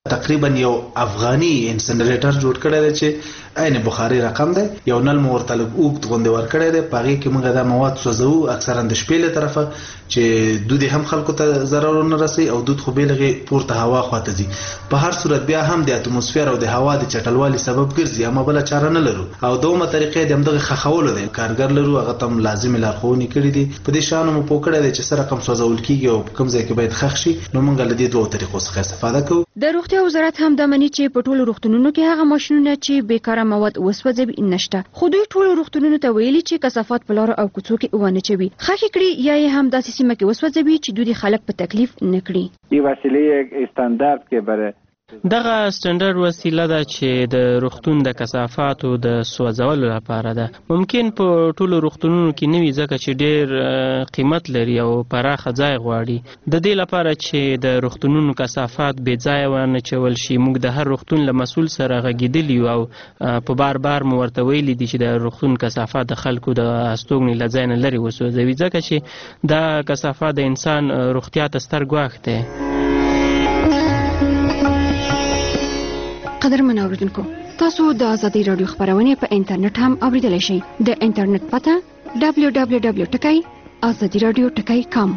Speaker 28: تقریبا یو افغاني انسنریټر جوړ کړی دی چې عین بخاري رقم دی، یو نل مو ورته اوږد غوندې ورکړی دی، په هغې کې موږ دا مواد سوځوو اکثرا د شپې له طرفه چې دود هم خلکو ته ضرر ونه رسوي او دود خو بې لغې پورته هوا خواته ځي. په هر صورت بیا هم د اتموسفیر او د هوا د چټلوالي سبب ګرځي، اما بله چاره نه لرو. او دومره طریقې د همدغې ښخولو دی کارګر لرو، هغه ته هم لازمې لارښوونې کړي دي. په دې شیانو مو پوه کړی دی چې څه رقم سوځول کېږي او په کوم ځای کې باید ښخ شي. نو موږ له دې دوو طریقو څخه استفاده کوو.
Speaker 26: د روغتیا وزارت هم دا مني چې په ټولو روغتونونو کې هغه ماشینونه چې بیکاره مواد وسوځوي نشته، خو دوی ټولو روغتونونو ته ویلي چې کثافات په لارو او کوڅو کې ونه چوي، خښې کړي یا یې هم داسې سیمه کې وسوځوي چې دوی خلک په تکلیف نه کړي.
Speaker 2: این وسیله استاندارد که برای
Speaker 14: دغه سټنډرډ وسیله ده چې د روغتون د کثافاتو د سوځولو لپاره ده. ممکن په ټولو روغتونونو کې نه وي ځکه چې ډېر قیمت لري او پراخه ځای غواړي. د دې لپاره چې د روغتونونو کثافات بې ځایه ونه چول شي، موږ د هر روغتون له مسؤل سره غږېدلي یو او په بار بار مو ورته ویلي دي چې د روغتون کثافات د خلکو د استوګنې له ځای نه لرې وسوځوي، ځکه چې دا کثافات د انسان روغتیا ته ستر ګواښ دی.
Speaker 26: قدرمن اوریدونکو، تاسو د آزادۍ رادیو خبرونه په انټرنیټ هم اوریدلی شئ. د انټرنیټ پته www.azadiradio.com.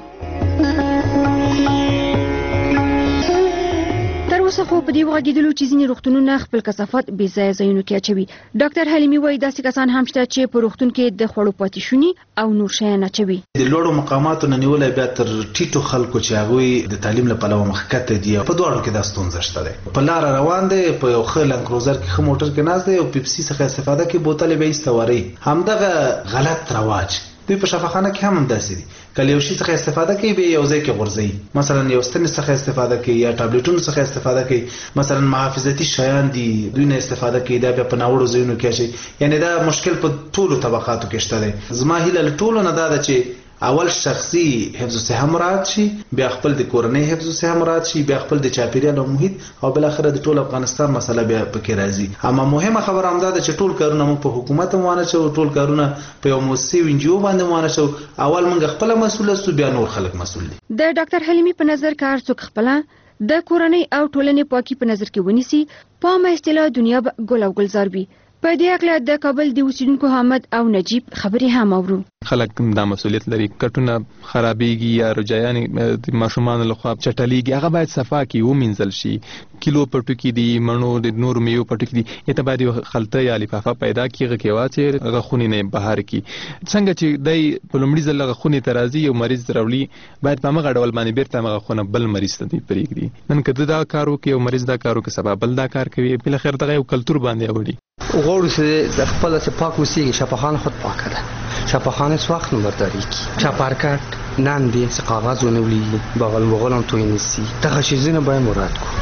Speaker 26: تر اوسه خو په دې وغږېدلو چې ځینې روغتونونه خپل کثافات بې ځایه ځایونو کې اچوي. ډاکټر حلیمي وایي داسې کسان هم شته چې په روغتون کې د خوړو پاتې شوني او نور شیان اچوي.
Speaker 28: د لوړو مقاماتو نه نیولی بیا تر ټیټو خلکو چې هغوی د تعلیم له پلوه مخکته دي، په دواړو کې دا ستونزه شته دی. په لاره روان دی، په یو ښه لنډ کروزر کې ښه موټر کې ناست دی او پیپسي څخه استفاده کوي، بوتل یې به ایسته وروي. همدغه غلط رواج دوی په شفاخانه کې هم همداسې دي. کله یو شي څخه استفاده کوي به یو ځای کې غورځوي، مثلا یو ستنې څخه استفاده کوي یا ټابلیټونو څخه استفاده کوي، مثلا محافظتي شیان دي دوی نه استفاده کوي، دا بیا په ناوړو ځایونو کې اچوي. یعنی دا مشکل په ټولو طبقاتو کې شته دی. زما هیله له ټولو نه دا ده چې اول شخصي حفظ الصحه مراعات شي، بیا خپل د کورنۍ حفظ الصحه مراعات شي، بیا خپل د چاپیریال او محیط او بل اخر د ټول افغانستان مسله بیا پکې راځي. اما مهمه خبره هم ده چې ټول کارونه موږ په حکومت وانه شو، ټول کارونه په یو موسسي وینجو باندې وانه شو. اول موږ خپل مسؤل سو، بیا نور خلک مسؤل دي.
Speaker 26: د ډاکټر حلیمي په نظر کار څوک خپل د کورنۍ او ټولنې پاکي په نظر کې ونیسي، په ما اصطلاح دنیا به ګل او گلزار وي. په دې اړه د کابل د اوسیدونکو حامد او نجیب خبرې هم اورو.
Speaker 15: خلک دا مسؤلیت لري، کټونه خرابېږي یا روجایانې د ماشومانو لخوا چټلیږي، هغه باید صفا کی ومینځل شي. کیلو پټو کې دي، مڼو د نور میوه پټو کې دي، ته باید خلطه یا لفافه پیدا کیږي کې واچي هغه خونی نه بهر کی. څنګه چې دای په لومړي ځل هغه خونی ترازی یو مریض درولی، باید په مغه ډول باندې بیرته هغه خونه بل مریض ته دی پرېږدي. نن کده دا کارو کې یو مریض دا کارو کې سبب بل دا کار کوي، بل خیر دغه یو کلچر باندې وړي.
Speaker 16: غوړو چې د خپل څخه پاک وسیږي، شفاخانه خود پاکه ده، شفاخانه سوخت نمبرداری کی، چاپارکټ نان دی څه کاغذ ونولي، بغل بغلم توی نسی، دغه شیزونه باید مراد کو.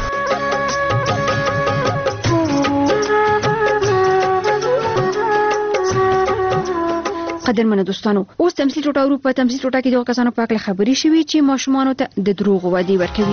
Speaker 26: قدرمنو دوستانو، اوس تمثيل ټوټه اروپا تمثيل ټوټه کې دغه کسانو په اړه خبرې شوې چې ماشومانو ته د دروغ وعده ورکوي.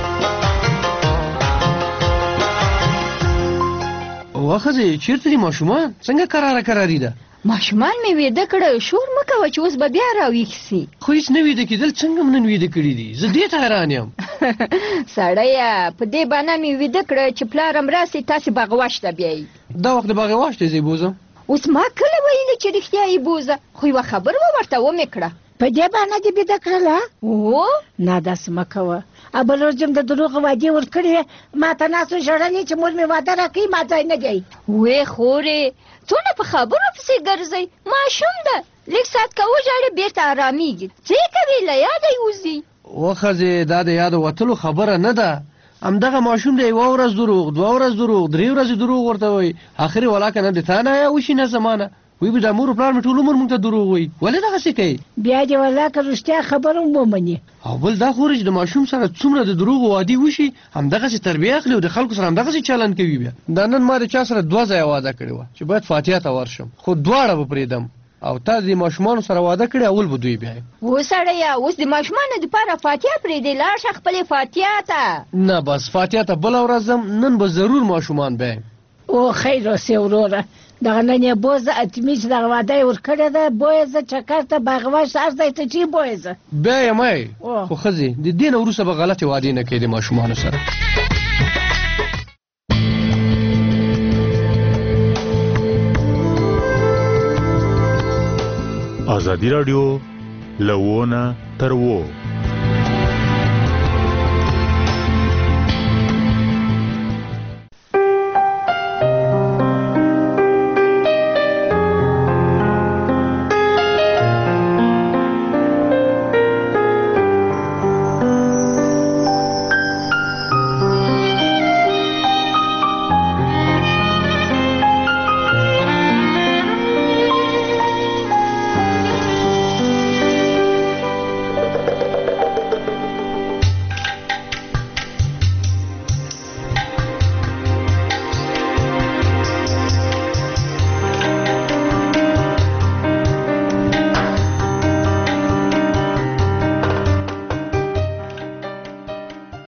Speaker 17: واخځه چیرته دي ماشومان؟ څنګه قراری ده؟
Speaker 18: ماشومان مې وېده کړه، شور مکوه چې اوس به بیا راویښ سي.
Speaker 17: خو هیڅ نه وېده کېدل، څنګه نن وېده کړي دي؟ زه دې ته حیران یم.
Speaker 18: سړیه په دې بانه مې وېده کړه چې پلارم راسي، تاسې باغواش ته بیایي.
Speaker 17: دا وخت د باغواش ته ځې بوزم؟
Speaker 18: اوس ما کله ویلې چې رښتیا یې بوزه، خو یوه خبر ورته ومې کړه.
Speaker 19: په دې باندې دې بیده کړله؟
Speaker 18: او
Speaker 19: نه داسې مه کوه. بل ورځ د دروغ وعدې ورکړې، ما ته ناستو ژړلې چې مور مې واده راکوي، ما ځای نه دی.
Speaker 18: وې خورې څونه په خبرو پسې ګرځئ، ماشوم ده، لږ ساعت که وژاړې بېرته ارامېږي، څه یې کوې له یاده یې وځي.
Speaker 17: وښځې دا د یاده وتلو خبره نه ده، همدغه ماشوم دی یوه ورځ دروغ، دوه ورځ دروغ، درې ورځې دروغ ورته وایي، اخرې ولاکه نه د تا نه یا وشي نه زمانه وی به د مور پلار مې ټول عمر موږ ته دروغ وایي، ولې دغسې کوي؟
Speaker 19: بیا دې ولاکه رښتیا خبره هم ومني.
Speaker 17: او بل دا خو چې د ماشوم سره څومره د دروغو وعدې وشي، همدغسې تربیه اخلي او د خلکو سره همدغسې چلند کوي. بیا دا نن ما د چا سره 2 ځایه واده کړې وه چې باید فاتحه ته ورشم، خو دواړه به پرېږدم، او تا د ماشومانو سره واده کړې، اول به دوی بیایي.
Speaker 18: و سړیه اوس د ماشومانو دپاره فاتحه پرېږدې، لاړ شه خپلې فاتحه ته.
Speaker 17: نه بس فاتحه ته بله ورځ ځم، نن به ضرور ماشومان بیایم.
Speaker 19: او خیر اوسې وروره، دغه نن یې بوزه اتمي چې دغه واده یې ورکړې ده، بویه زه چکر ته باغواش هر ځای ته چې بویه زه
Speaker 17: بیا یم ای. خو ښځې د دې نه وروسته به غلطې وعدې نه کوې د ماشومانو سره.
Speaker 1: ازادي راډیو لوونه تر وو